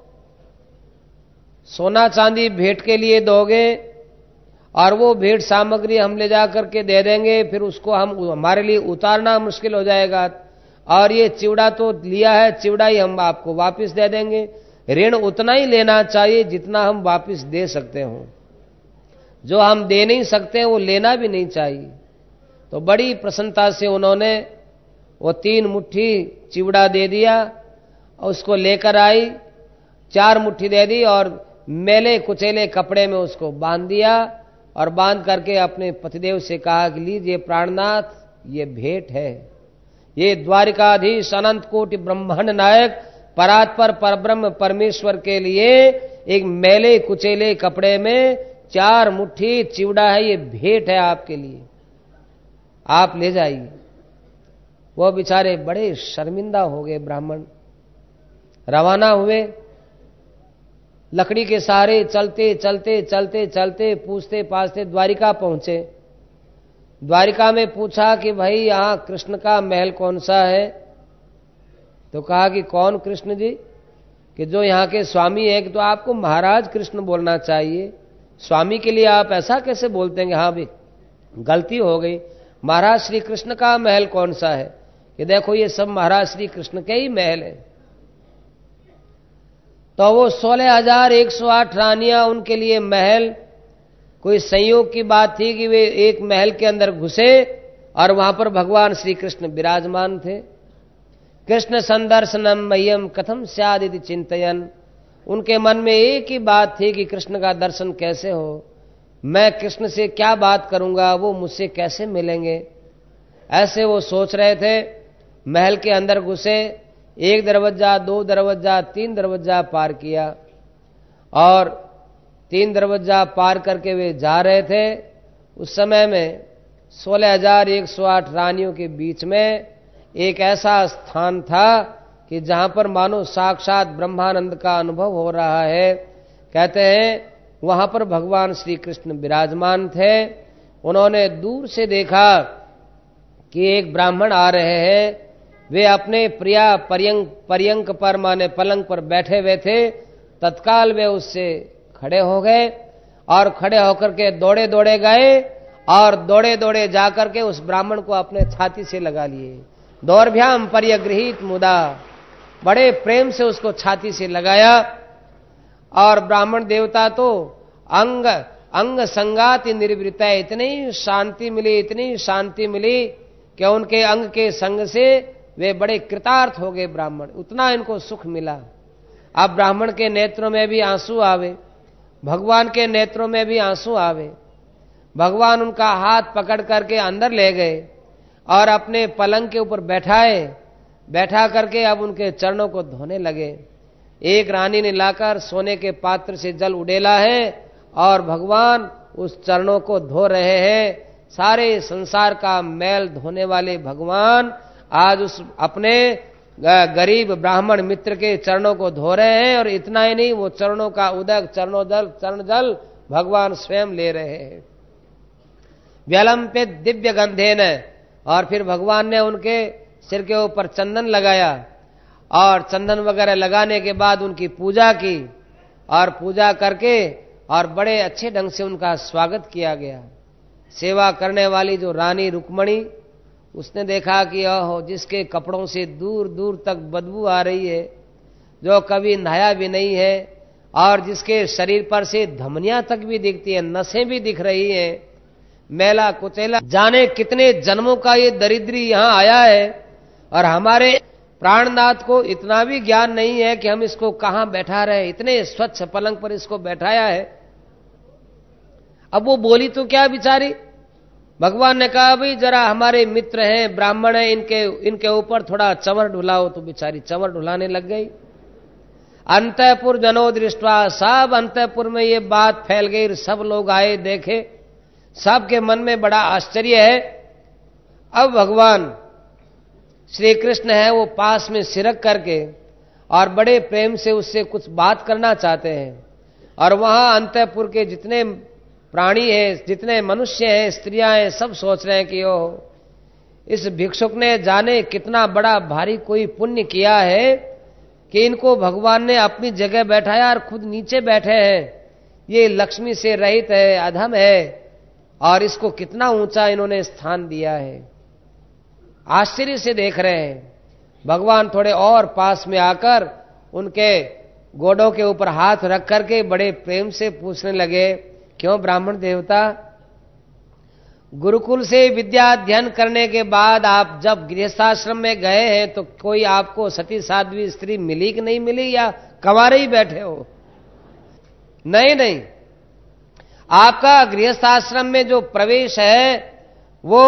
सोना चांदी भेंट के लिए दोगे और वो भेंट सामग्री हम ले जा करके दे देंगे, फिर उसको हम हमारे लिए उतारना मुश्किल हो जाएगा, और ये चिवड़ा तो लिया है, चिवड़ा ही हम आपको वापस दे देंगे। ऋण उतना ही लेना चाहिए जितना हम वापस दे सकते हो, जो हम दे नहीं सकते वो लेना भी नहीं चाहिए। तो बड़ी प्रसन्नता से उन्होंने वो तीन मुट्ठी चिवड़ा दे दिया, उसको लेकर आई, चार मुट्ठी दे दी और मेले कुचेले कपड़े में उसको बांध दिया, और बांध करके अपने पतिदेव से कहा कि लीजिए प्राणनाथ, ये भेंट है, ये द्वारिकाधीश अनंत कोटि ब्रह्मांड नायक परात्पर परब्रह्म परमेश्वर के लिए एक मेले कुचेले कपड़े में चार मुट्ठी चिवड़ा है, ये भेंट है आपके लिए, आप ले जाइए। वो बेचारे बड़े शर्मिंदा हो गए ब्राह्मण, रवाना हुए, लकड़ी के सहारे चलते चलते चलते चलते पूछते पाछते द्वारिका पहुंचे। द्वारिका में पूछा कि भाई यहां कृष्ण का महल कौन सा है, तो कहा कि कौन कृष्ण जी, कि जो यहाँ के स्वामी है, कि तो आपको महाराज कृष्ण बोलना चाहिए, स्वामी के लिए आप ऐसा कैसे बोलते हैं। हाँ भी गलती हो गई, महाराज श्री कृष्ण का महल कौन सा है, कि देखो ये सब महाराज श्री कृष्ण के ही महल है। तो वो सोलह हजार एक सौ आठ रानियां, उनके लिए महल, कोई संयोग की बात थी कि वे एक महल के अंदर घुसे और वहां पर भगवान श्री कृष्ण विराजमान थे। कृष्ण संदर्शनम मह्यम कथम स्यादिति चिंतयन, उनके मन में एक ही बात थी कि कृष्ण का दर्शन कैसे हो, मैं कृष्ण से क्या बात करूंगा, वो मुझसे कैसे मिलेंगे, ऐसे वो सोच रहे थे। महल के अंदर घुसे, एक दरवाजा, दो दरवाजा, तीन दरवाजा पार किया, और तीन दरवाजा पार करके वे जा रहे थे। उस समय में सोलह हजार एक सौ आठ रानियों के बीच में एक ऐसा स्थान था कि जहां पर मानो साक्षात ब्रह्मानंद का अनुभव हो रहा है। कहते हैं वहां पर भगवान श्री कृष्ण विराजमान थे। उन्होंने दूर से देखा कि एक ब्राह्मण आ रहे हैं, वे अपने प्रिया पर्यंक पर्यंक पर माने पलंग पर बैठे हुए थे। तत्काल वे उससे खड़े हो गए, और खड़े होकर के दौड़े दौड़े गए, और दौड़े दौड़े जाकर के उस ब्राह्मण को अपने छाती से लगा लिए। दौर्भ्याम पर्यगृहीत मुदा, बड़े प्रेम से उसको छाती से लगाया। और ब्राह्मण देवता तो अंग अंग संगाति निर्वृत है, इतनी शांति मिली, इतनी शांति मिली कि उनके अंग के संग से वे बड़े कृतार्थ हो गए ब्राह्मण, उतना इनको सुख मिला। अब ब्राह्मण के नेत्रों में भी आंसू आवे, भगवान के नेत्रों में भी आंसू आवे। भगवान उनका हाथ पकड़ करके अंदर ले गए और अपने पलंग के ऊपर बैठाए, बैठा करके अब उनके चरणों को धोने लगे। एक रानी ने लाकर सोने के पात्र से जल उड़ेला है और भगवान उस चरणों को धो रहे हैं। सारे संसार का मैल धोने वाले भगवान आज उस अपने गरीब ब्राह्मण मित्र के चरणों को धो रहे हैं। और इतना ही नहीं, वो चरणों का उदक, चरणों जल चरण जल भगवान स्वयं ले रहे हैं। व्यलंपित दिव्य गंधे न, और फिर भगवान ने उनके सिर के ऊपर चंदन लगाया और चंदन वगैरह लगाने के बाद उनकी पूजा की और पूजा करके और बड़े अच्छे ढंग से उनका स्वागत किया गया। सेवा करने वाली जो रानी रुक्मणी, उसने देखा कि ओहो, जिसके कपड़ों से दूर दूर तक बदबू आ रही है, जो कभी नहाया भी नहीं है और जिसके शरीर पर से धमनियां तक भी दिखती है, नसें भी दिख रही हैं, मैला कुचैला, जाने कितने जन्मों का ये दरिद्री यहां आया है। और हमारे प्राणनाथ को इतना भी ज्ञान नहीं है कि हम इसको कहां बैठा रहे, इतने स्वच्छ पलंग पर इसको बैठाया है। अब वो बोली तो क्या बिचारी, भगवान ने कहा भाई जरा हमारे मित्र हैं, ब्राह्मण हैं, इनके इनके ऊपर थोड़ा चंवर ढुलाओ। तो बेचारी चंवर ढुलाने लग गई। अंतःपुर जनो दृष्टवा, सब अंतःपुर में ये बात फैल गई, सब लोग आए देखे, सबके मन में बड़ा आश्चर्य है। अब भगवान श्री कृष्ण है वो पास में सिरक करके और बड़े प्रेम से उससे कुछ बात करना चाहते हैं। और वहां अंतःपुर के जितने प्राणी हैं, जितने मनुष्य हैं, स्त्रियां हैं, सब सोच रहे हैं कि ओ इस भिक्षुक ने जाने कितना बड़ा भारी कोई पुण्य किया है कि इनको भगवान ने अपनी जगह बैठाया और खुद नीचे बैठे हैं। ये लक्ष्मी से रहित है, अधम है, और इसको कितना ऊंचा इन्होंने स्थान दिया है। आश्चर्य से देख रहे हैं। भगवान थोड़े और पास में आकर उनके गोडों के ऊपर हाथ रख करके बड़े प्रेम से पूछने लगे, क्यों ब्राह्मण देवता, गुरुकुल से विद्या अध्ययन करने के बाद आप जब गृहस्थाश्रम में गए हैं तो कोई आपको सती साध्वी स्त्री मिली कि नहीं मिली, या कंवारे ही बैठे हो? नहीं नहीं, आपका गृहस्थाश्रम में जो प्रवेश है वो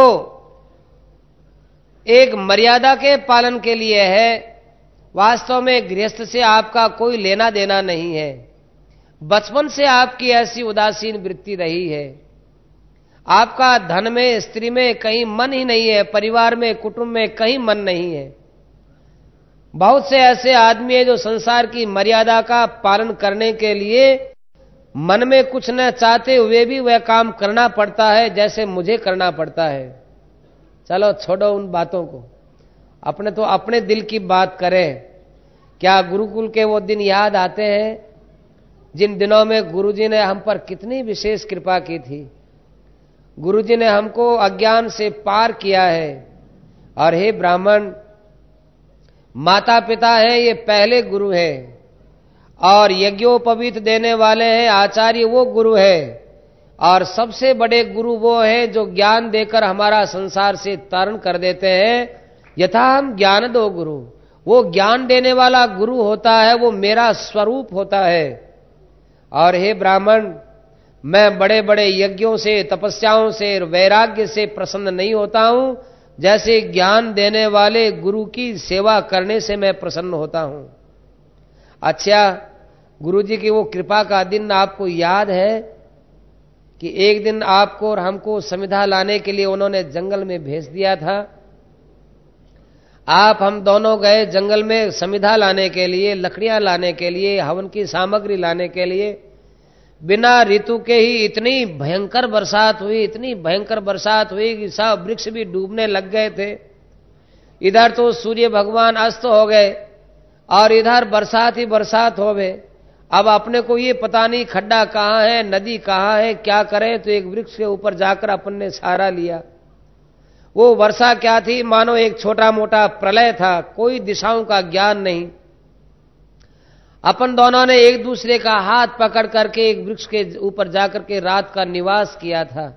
एक मर्यादा के पालन के लिए है। वास्तव में गृहस्थ से आपका कोई लेना देना नहीं है। बचपन से आपकी ऐसी उदासीन वृत्ति रही है। आपका धन में, स्त्री में कहीं मन ही नहीं है, परिवार में, कुटुंब में कहीं मन नहीं है। बहुत से ऐसे आदमी हैं जो संसार की मर्यादा का पालन करने के लिए मन में कुछ न चाहते हुए भी वह काम करना पड़ता है, जैसे मुझे करना पड़ता है। चलो छोड़ो उन बातों को, अपने तो अपने दिल की बात करें। क्या गुरुकुल के वो दिन याद आते हैं जिन दिनों में गुरुजी ने हम पर कितनी विशेष कृपा की थी। गुरुजी ने हमको अज्ञान से पार किया है। और हे ब्राह्मण, माता पिता हैं ये पहले गुरु हैं, और यज्ञोपवीत देने वाले हैं आचार्य, वो गुरु है। और सबसे बड़े गुरु वो हैं जो ज्ञान देकर हमारा संसार से तारण कर देते हैं। यथा हम ज्ञान दो गुरु, वो ज्ञान देने वाला गुरु होता है, वो मेरा स्वरूप होता है। और हे ब्राह्मण, मैं बड़े बड़े यज्ञों से, तपस्याओं से, वैराग्य से प्रसन्न नहीं होता हूं, जैसे ज्ञान देने वाले गुरु की सेवा करने से मैं प्रसन्न होता हूं। अच्छा, गुरुजी की वो कृपा का दिन आपको याद है कि एक दिन आपको और हमको समिधा लाने के लिए उन्होंने जंगल में भेज दिया था। आप हम दोनों गए जंगल में समिधा लाने के लिए, लकड़ियां लाने के लिए, हवन की सामग्री लाने के लिए। बिना ऋतु के ही इतनी भयंकर बरसात हुई, इतनी भयंकर बरसात हुई कि सब वृक्ष भी डूबने लग गए थे। इधर तो सूर्य भगवान अस्त हो गए और इधर बरसात ही बरसात हो गए। अब अपने को ये पता नहीं खड्डा कहां है, नदी कहां है, क्या करें। तो एक वृक्ष के ऊपर जाकर अपन ने सहारा लिया। वो वर्षा क्या थी, मानो एक छोटा मोटा प्रलय था, कोई दिशाओं का ज्ञान नहीं। अपन दोनों ने एक दूसरे का हाथ पकड़ करके एक वृक्ष के ऊपर जाकर के रात का निवास किया था।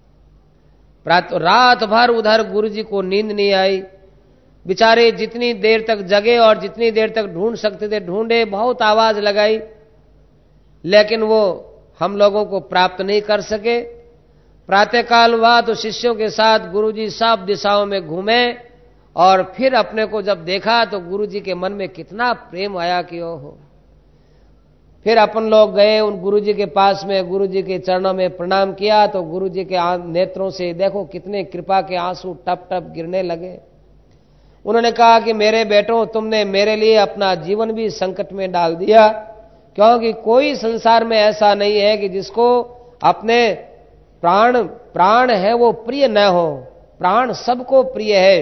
रात भर उधर गुरुजी को नींद नहीं आई। बेचारे जितनी देर तक जगे और जितनी देर तक ढूंढ सकते थे ढूंढे, बहुत आवाज लगाई, लेकिन वो हम लोगों को प्राप्त नहीं कर सके। प्रातःकाल हुआ तो शिष्यों के साथ गुरुजी सब दिशाओं में घूमे और फिर अपने को जब देखा तो गुरुजी के मन में कितना प्रेम आया कि ओहो। फिर अपन लोग गए उन गुरुजी के पास में, गुरुजी के चरणों में प्रणाम किया तो गुरुजी के नेत्रों से देखो कितने कृपा के आंसू टप टप गिरने लगे। उन्होंने कहा कि मेरे बेटों, तुमने मेरे लिए अपना जीवन भी संकट में डाल दिया, क्योंकि कोई संसार में ऐसा नहीं है कि जिसको अपने प्राण प्राण है वो प्रिय न हो। प्राण सबको प्रिय है।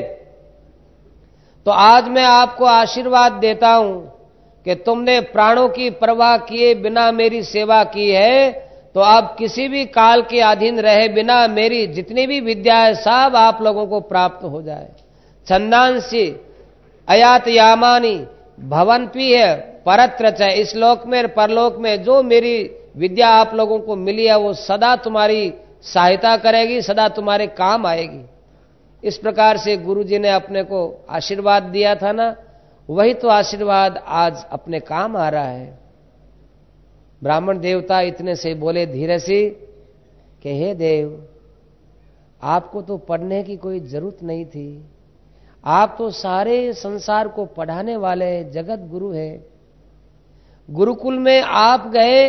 तो आज मैं आपको आशीर्वाद देता हूं कि तुमने प्राणों की परवाह किए बिना मेरी सेवा की है, तो अब किसी भी काल के अधीन रहे बिना मेरी जितनी भी विद्या है सब आप लोगों को प्राप्त हो जाए। छंदांसी अयात यामानी भवंती है परत्र च, इस लोक में परलोक में जो मेरी विद्या आप लोगों को मिली है वो सदा तुम्हारी सहायता करेगी, सदा तुम्हारे काम आएगी। इस प्रकार से गुरुजी ने अपने को आशीर्वाद दिया था ना, वही तो आशीर्वाद आज अपने काम आ रहा है। ब्राह्मण देवता इतने से बोले धीरे से कि हे देव, आपको तो पढ़ने की कोई जरूरत नहीं थी, आप तो सारे संसार को पढ़ाने वाले जगत गुरु हैं। गुरुकुल में आप गए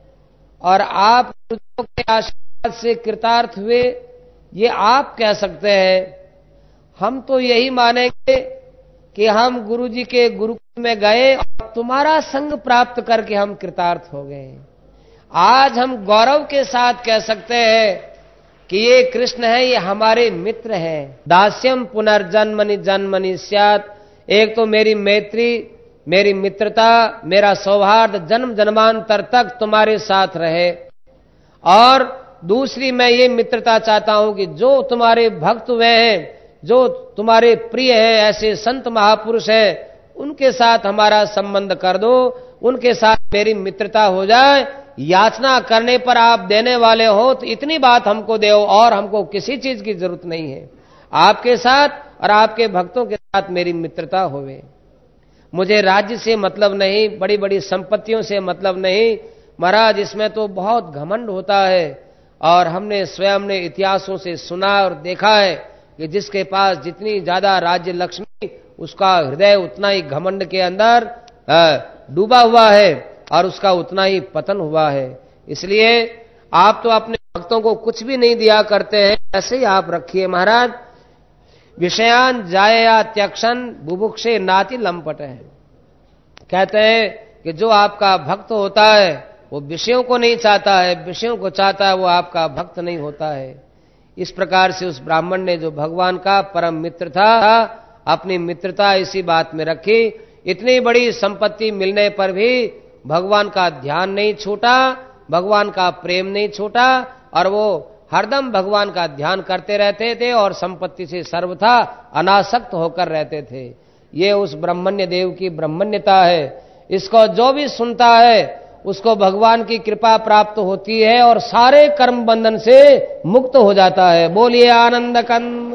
और आप गुरुओं के आशीर्वाद से कृतार्थ हुए, ये आप कह सकते हैं। हम तो यही मानेंगे कि हम गुरुजी के गुरुकुल में गए और तुम्हारा संग प्राप्त करके हम कृतार्थ हो गए। आज हम गौरव के साथ कह सकते हैं कि ये कृष्ण है, ये हमारे मित्र हैं। दास्यम पुनर्जन्मनि जन्मनि स्यात्, एक तो मेरी मैत्री, मेरी मित्रता, मेरा सौहार्द जन्म जन्मांतर तक तुम्हारे साथ रहे, और दूसरी मैं ये मित्रता चाहता हूं कि जो तुम्हारे भक्त हुए हैं, जो तुम्हारे प्रिय हैं, ऐसे संत महापुरुष हैं, उनके साथ हमारा संबंध कर दो, उनके साथ मेरी मित्रता हो जाए। याचना करने पर आप देने वाले हो तो इतनी बात हमको दो, और हमको किसी चीज की जरूरत नहीं है। आपके साथ और आपके भक्तों के साथ मेरी मित्रता होवे। मुझे राज्य से मतलब नहीं, बड़ी बड़ी संपत्तियों से मतलब नहीं महाराज, इसमें तो बहुत घमंड होता है। और हमने स्वयं ने इतिहासों से सुना और देखा है कि जिसके पास जितनी ज्यादा राज्य लक्ष्मी, उसका हृदय उतना ही घमंड के अंदर डूबा हुआ है और उसका उतना ही पतन हुआ है। इसलिए आप तो अपने भक्तों को कुछ भी नहीं दिया करते हैं, ऐसे ही आप रखिए महाराज। विषयान जाया त्यक्षण बुभुक्षे नाति लंपट है। कहते हैं कि जो आपका भक्त होता है वो विषयों को नहीं चाहता है, विषयों को चाहता है वो आपका भक्त नहीं होता है। इस प्रकार से उस ब्राह्मण ने, जो भगवान का परम मित्र था, अपनी मित्रता इसी बात में रखी। इतनी बड़ी संपत्ति मिलने पर भी भगवान का ध्यान नहीं छूटा, भगवान का प्रेम नहीं छूटा, और वो हरदम भगवान का ध्यान करते रहते थे और संपत्ति से सर्वथा अनासक्त होकर रहते थे। ये उस ब्रह्मण्य देव की ब्रह्मण्यता है। इसको जो भी सुनता है उसको भगवान की कृपा प्राप्त होती है और सारे कर्म बंधन से मुक्त हो जाता है। बोलिए आनंद कंद।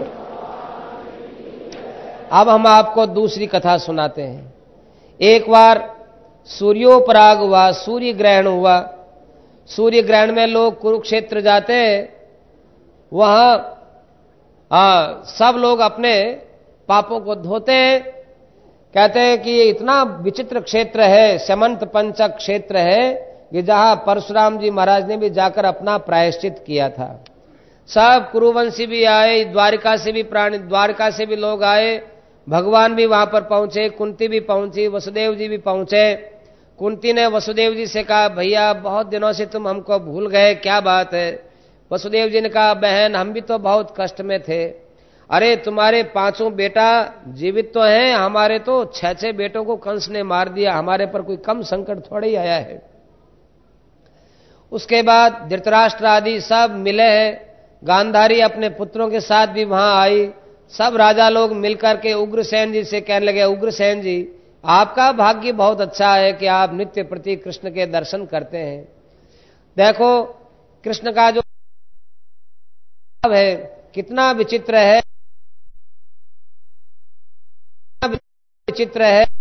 अब हम आपको दूसरी कथा सुनाते हैं। एक बार सूर्योपराग हुआ, सूर्य ग्रहण हुआ। सूर्य ग्रहण में लोग कुरुक्षेत्र जाते हैं, वहां आ, सब लोग अपने पापों को धोते हैं। कहते हैं कि ये इतना विचित्र क्षेत्र है, समंत पंचक क्षेत्र है, कि जहां परशुराम जी महाराज ने भी जाकर अपना प्रायश्चित किया था। सब कुरुवंशी भी आए, द्वारिका से भी प्राणी द्वारिका से भी लोग आए, भगवान भी वहां पर पहुंचे, कुंती भी पहुंची, वसुदेव जी भी पहुंचे। कुंती ने वसुदेव जी से कहा, भैया बहुत दिनों से तुम हमको भूल गए, क्या बात है? वसुदेव जी ने कहा, बहन हम भी तो बहुत कष्ट में थे। अरे तुम्हारे पांचों बेटा जीवित तो हैं, हमारे तो छह छह बेटों को कंस ने मार दिया, हमारे पर कोई कम संकट थोड़ा ही आया है। उसके बाद धृतराष्ट्र आदि सब मिले हैं, गांधारी अपने पुत्रों के साथ भी वहां आई। सब राजा लोग मिलकर के उग्रसेन जी से कहने लगे, उग्रसेन जी आपका भाग्य बहुत अच्छा है कि आप नित्य प्रति कृष्ण के दर्शन करते हैं। देखो कृष्ण का जो है कितना विचित्र है, विचित्र है,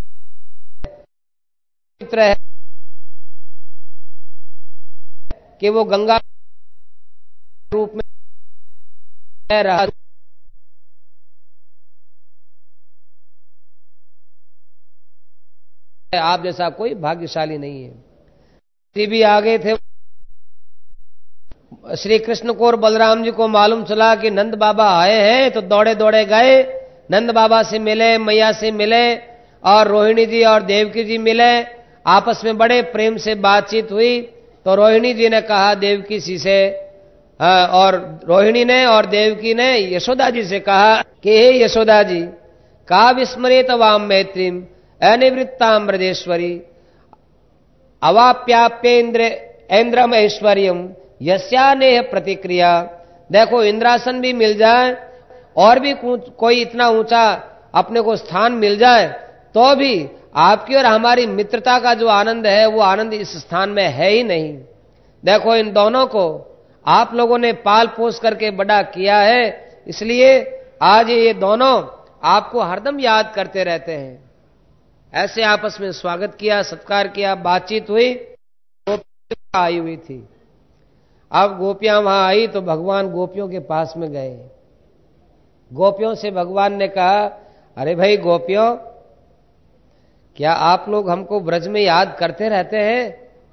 विचित्र है कि वो गंगा रूप में रहा। आप जैसा कोई भाग्यशाली नहीं है। जी भी आगे थे। श्री कृष्ण को और बलराम जी को मालूम चला कि नंद बाबा आए हैं, तो दौड़े दौड़े गए, नंद बाबा से मिले, मैया से मिले, और रोहिणी जी और देवकी जी मिले। आपस में बड़े प्रेम से बातचीत हुई। तो रोहिणी जी ने कहा देवकी जी से, और रोहिणी ने और देवकी ने यशोदा जी से कहा कि हे यशोदा जी, का विस्मरेत वाम मैत्रीम अनिवृत्ताम ब्रजेश्वरी अवाप्याप्येन्द्र ऐन्द्रम ऐश्वर्यम यस्यानेह प्रतिक्रिया। देखो, इंद्रासन भी मिल जाए और भी कोई इतना ऊंचा अपने को स्थान मिल जाए, तो भी आपकी और हमारी मित्रता का जो आनंद है वो आनंद इस स्थान में है ही नहीं। देखो, इन दोनों को आप लोगों ने पाल पोस करके बड़ा किया है, इसलिए आज ये दोनों आपको हरदम याद करते रहते हैं। ऐसे आपस में स्वागत किया, सत्कार किया, बातचीत हुई। गोपियां आई हुई थी। अब गोपियां वहां आई तो भगवान गोपियों के पास में गए। गोपियों से भगवान ने कहा, अरे भाई गोपियों, क्या आप लोग हमको ब्रज में याद करते रहते हैं?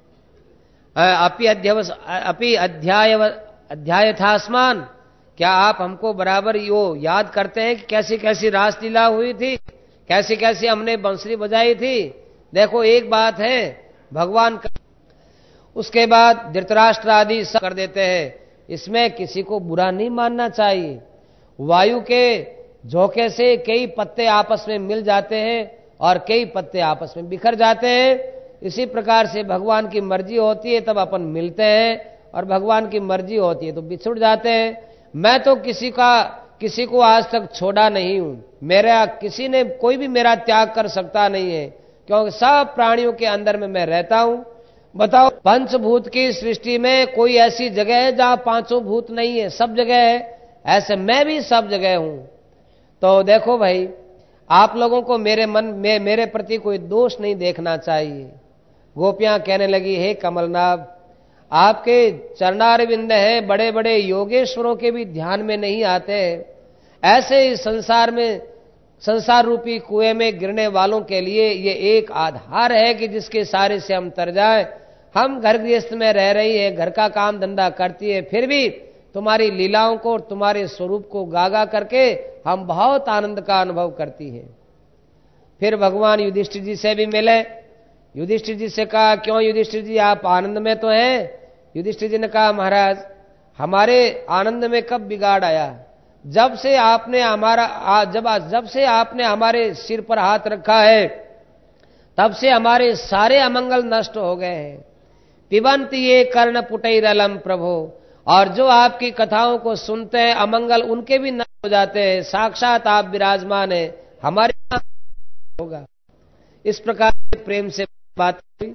अपि अध्यवस अपि अध्याय अध्याय था आसमान, क्या आप हमको बराबर यो याद करते हैं कि कैसी कैसी रासलीला हुई थी, कैसी कैसी हमने बंसरी बजाई थी? देखो, एक बात है, भगवान का उसके बाद धृतराष्ट्र आदि सब कर देते हैं। इसमें किसी को बुरा नहीं मानना चाहिए। वायु के झोंके से कई पत्ते आपस में मिल जाते हैं और कई पत्ते आपस में बिखर जाते हैं। इसी प्रकार से भगवान की मर्जी होती है तब अपन मिलते हैं, और भगवान की मर्जी होती है तो बिछुड़ जाते हैं। मैं तो किसी का किसी को आज तक छोड़ा नहीं हूं। मेरा किसी ने कोई भी मेरा त्याग कर सकता नहीं है, क्योंकि सब प्राणियों के अंदर में मैं रहता हूं। बताओ, पंचभूत की सृष्टि में कोई ऐसी जगह है जहां पांचों भूत नहीं है? सब जगह है। ऐसे मैं भी सब जगह हूं। तो देखो भाई, आप लोगों को मेरे मन में मेरे प्रति कोई दोष नहीं देखना चाहिए। गोपियां कहने लगी, हे कमलनाभ, आपके चरणारविंद हैं, बड़े बड़े योगेश्वरों के भी ध्यान में नहीं आते हैं। ऐसे इस संसार में, संसार रूपी कुएं में गिरने वालों के लिए ये एक आधार है कि जिसके सारे से हम तर जाएं। हम घर गृहस्थ में रह रही है, घर का काम धंधा करती है, फिर भी तुम्हारी लीलाओं को और तुम्हारे स्वरूप को गागा करके हम बहुत आनंद का अनुभव करती है। फिर भगवान युधिष्ठिर जी से भी मिले। युधिष्ठिर जी से कहा, क्यों युधिष्ठिर जी, आप आनंद में तो हैं? युधिष्ठिर जी ने कहा, महाराज, हमारे आनंद में कब बिगाड़ आया? जब से आपने हमारा जब जब से आपने हमारे सिर पर हाथ रखा है, तब से हमारे सारे अमंगल नष्ट हो गए हैं। पिबंत ये कर्ण पुटैरलम प्रभो, और जो आपकी कथाओं को सुनते हैं अमंगल उनके भी नष्ट हो जाते हैं। साक्षात आप विराजमान है, हमारे होगा। इस प्रकार से प्रेम से बात हुई।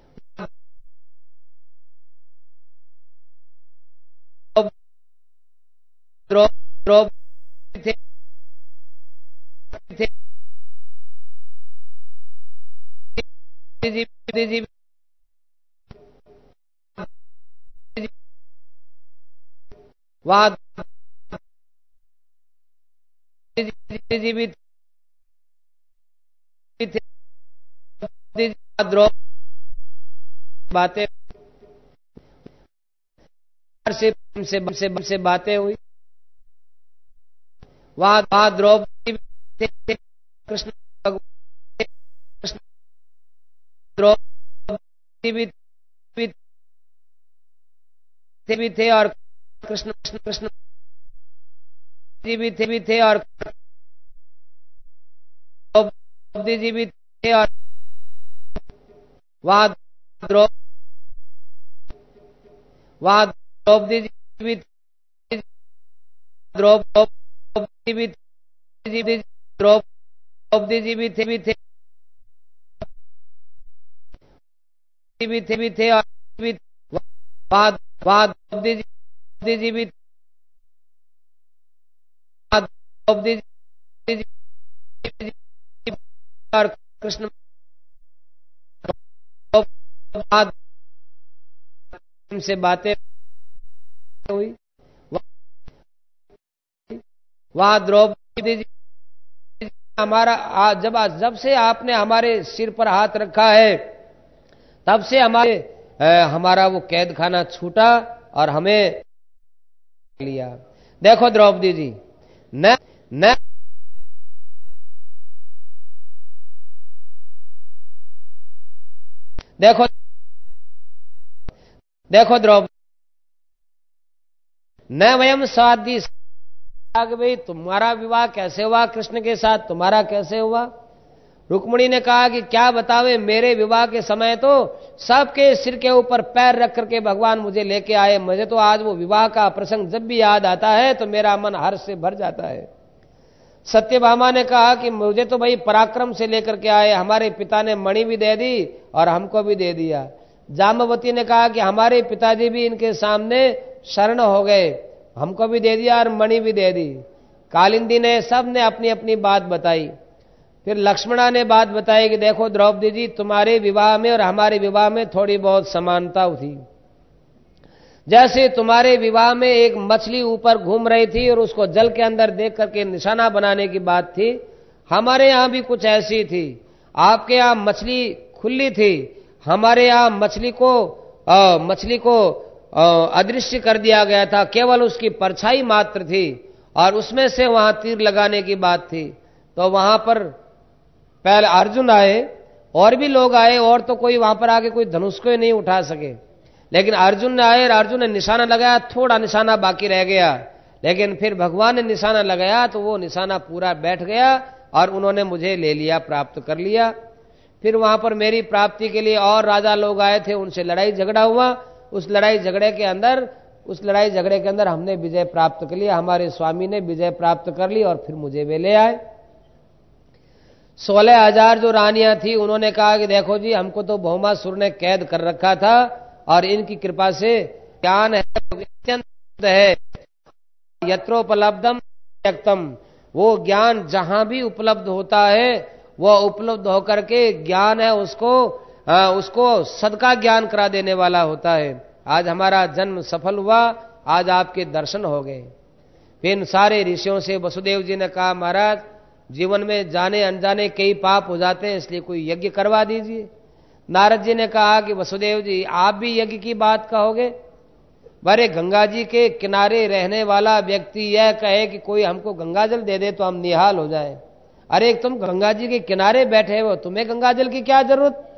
द्रौपदी थे, थे, जी, जी, वहां जी भी थे, द्रौपदी बातें से से, से, से बातें हुई। वहां वहां द्रौपदी थे, कृष्ण कृष्ण द्रौपदी भी थे भी थे और कृष्ण कृष्ण कृष्ण जी भी थे भी थे और द्रौपदी जी भी थे, और वहां द्रौपदी वहां द्रौपदी जी भी द्रौपदी भी द्रौपदी जी भी थे भी थे भी थे भी थे और वहां वहां द्रौपदी जी भी द्रौपदी जी और कृष्ण से बातें हुई। वहां द्रौपदी जी, हमारा जब जब से आपने हमारे सिर पर हाथ रखा है, तब से हमारे हमारा वो कैद खाना छूटा और हमें लिया। देखो द्रौपदी जी, न न देखो देखो द्रौपदी, न वयम साधी, भाई तुम्हारा विवाह कैसे हुआ कृष्ण के साथ, तुम्हारा कैसे हुआ? रुक्मिणी ने कहा कि क्या बतावे, मेरे विवाह के समय तो सबके सिर के ऊपर पैर रख करके भगवान मुझे लेके आए। मुझे तो आज वो विवाह का प्रसंग जब भी याद आता है तो मेरा मन हर्ष से भर जाता है। सत्यभामा ने कहा कि मुझे तो भाई पराक्रम से लेकर के आए, हमारे पिता ने मणि भी दे दी और हमको भी दे दिया। जाम्बवती ने कहा कि हमारे पिताजी भी इनके सामने शरण हो गए, हमको भी दे दिया और मणि भी दे दी। कालिंदी ने, सब ने अपनी अपनी बात बताई। फिर लक्ष्मणा ने बात बताई कि देखो द्रौपदी जी, तुम्हारे विवाह में और हमारे विवाह में थोड़ी बहुत समानता थी। जैसे तुम्हारे विवाह में एक मछली ऊपर घूम रही थी और उसको जल के अंदर देख करके निशाना बनाने की बात थी, हमारे यहां भी कुछ ऐसी थी। आपके यहां मछली खुली थी, हमारे यहां मछली को आ, मछली को अदृश्य कर दिया गया था, केवल उसकी परछाई मात्र थी और उसमें से वहां तीर लगाने की बात थी। तो वहां पर पहले अर्जुन आए और भी लोग आए, और तो कोई वहां पर आके कोई धनुष को ही नहीं उठा सके, लेकिन अर्जुन ने आए और अर्जुन ने निशाना लगाया, थोड़ा निशाना बाकी रह गया, लेकिन फिर भगवान ने निशाना लगाया तो वो निशाना पूरा बैठ गया और उन्होंने मुझे ले लिया, प्राप्त कर लिया। फिर वहां पर मेरी प्राप्ति के लिए और राजा लोग आए थे, उनसे लड़ाई झगड़ा हुआ। उस लड़ाई झगड़े के अंदर उस लड़ाई झगड़े के अंदर हमने विजय प्राप्त कर लिया, हमारे स्वामी ने विजय प्राप्त कर ली और फिर मुझे वे ले आए। सोलह हजार जो रानियां थी उन्होंने कहा कि देखो जी, हमको तो भौमासुर ने कैद कर रखा था और इनकी कृपा से ज्ञान है, अत्यंत है, यत्रोपलब्धम त्यक्तम, वो ज्ञान जहां भी उपलब्ध होता है वो उपलब्ध होकर के ज्ञान है उसको आ, उसको सदका ज्ञान करा देने वाला होता है। आज हमारा जन्म सफल हुआ, आज आपके दर्शन हो गए। फिर इन सारे ऋषियों से वसुदेव जी ने कहा, महाराज जीवन में जाने अनजाने कई पाप हो जाते हैं, इसलिए कोई यज्ञ करवा दीजिए। नारद जी ने कहा कि वसुदेव जी, आप भी यज्ञ की बात कहोगे? बड़े गंगा जी के किनारे रहने वाला व्यक्ति यह कहे कि कोई हमको गंगा जल दे दे तो हम निहाल हो जाए। अरे तुम गंगा जी के किनारे बैठे हो, तुम्हें गंगा जल की क्या जरूरत?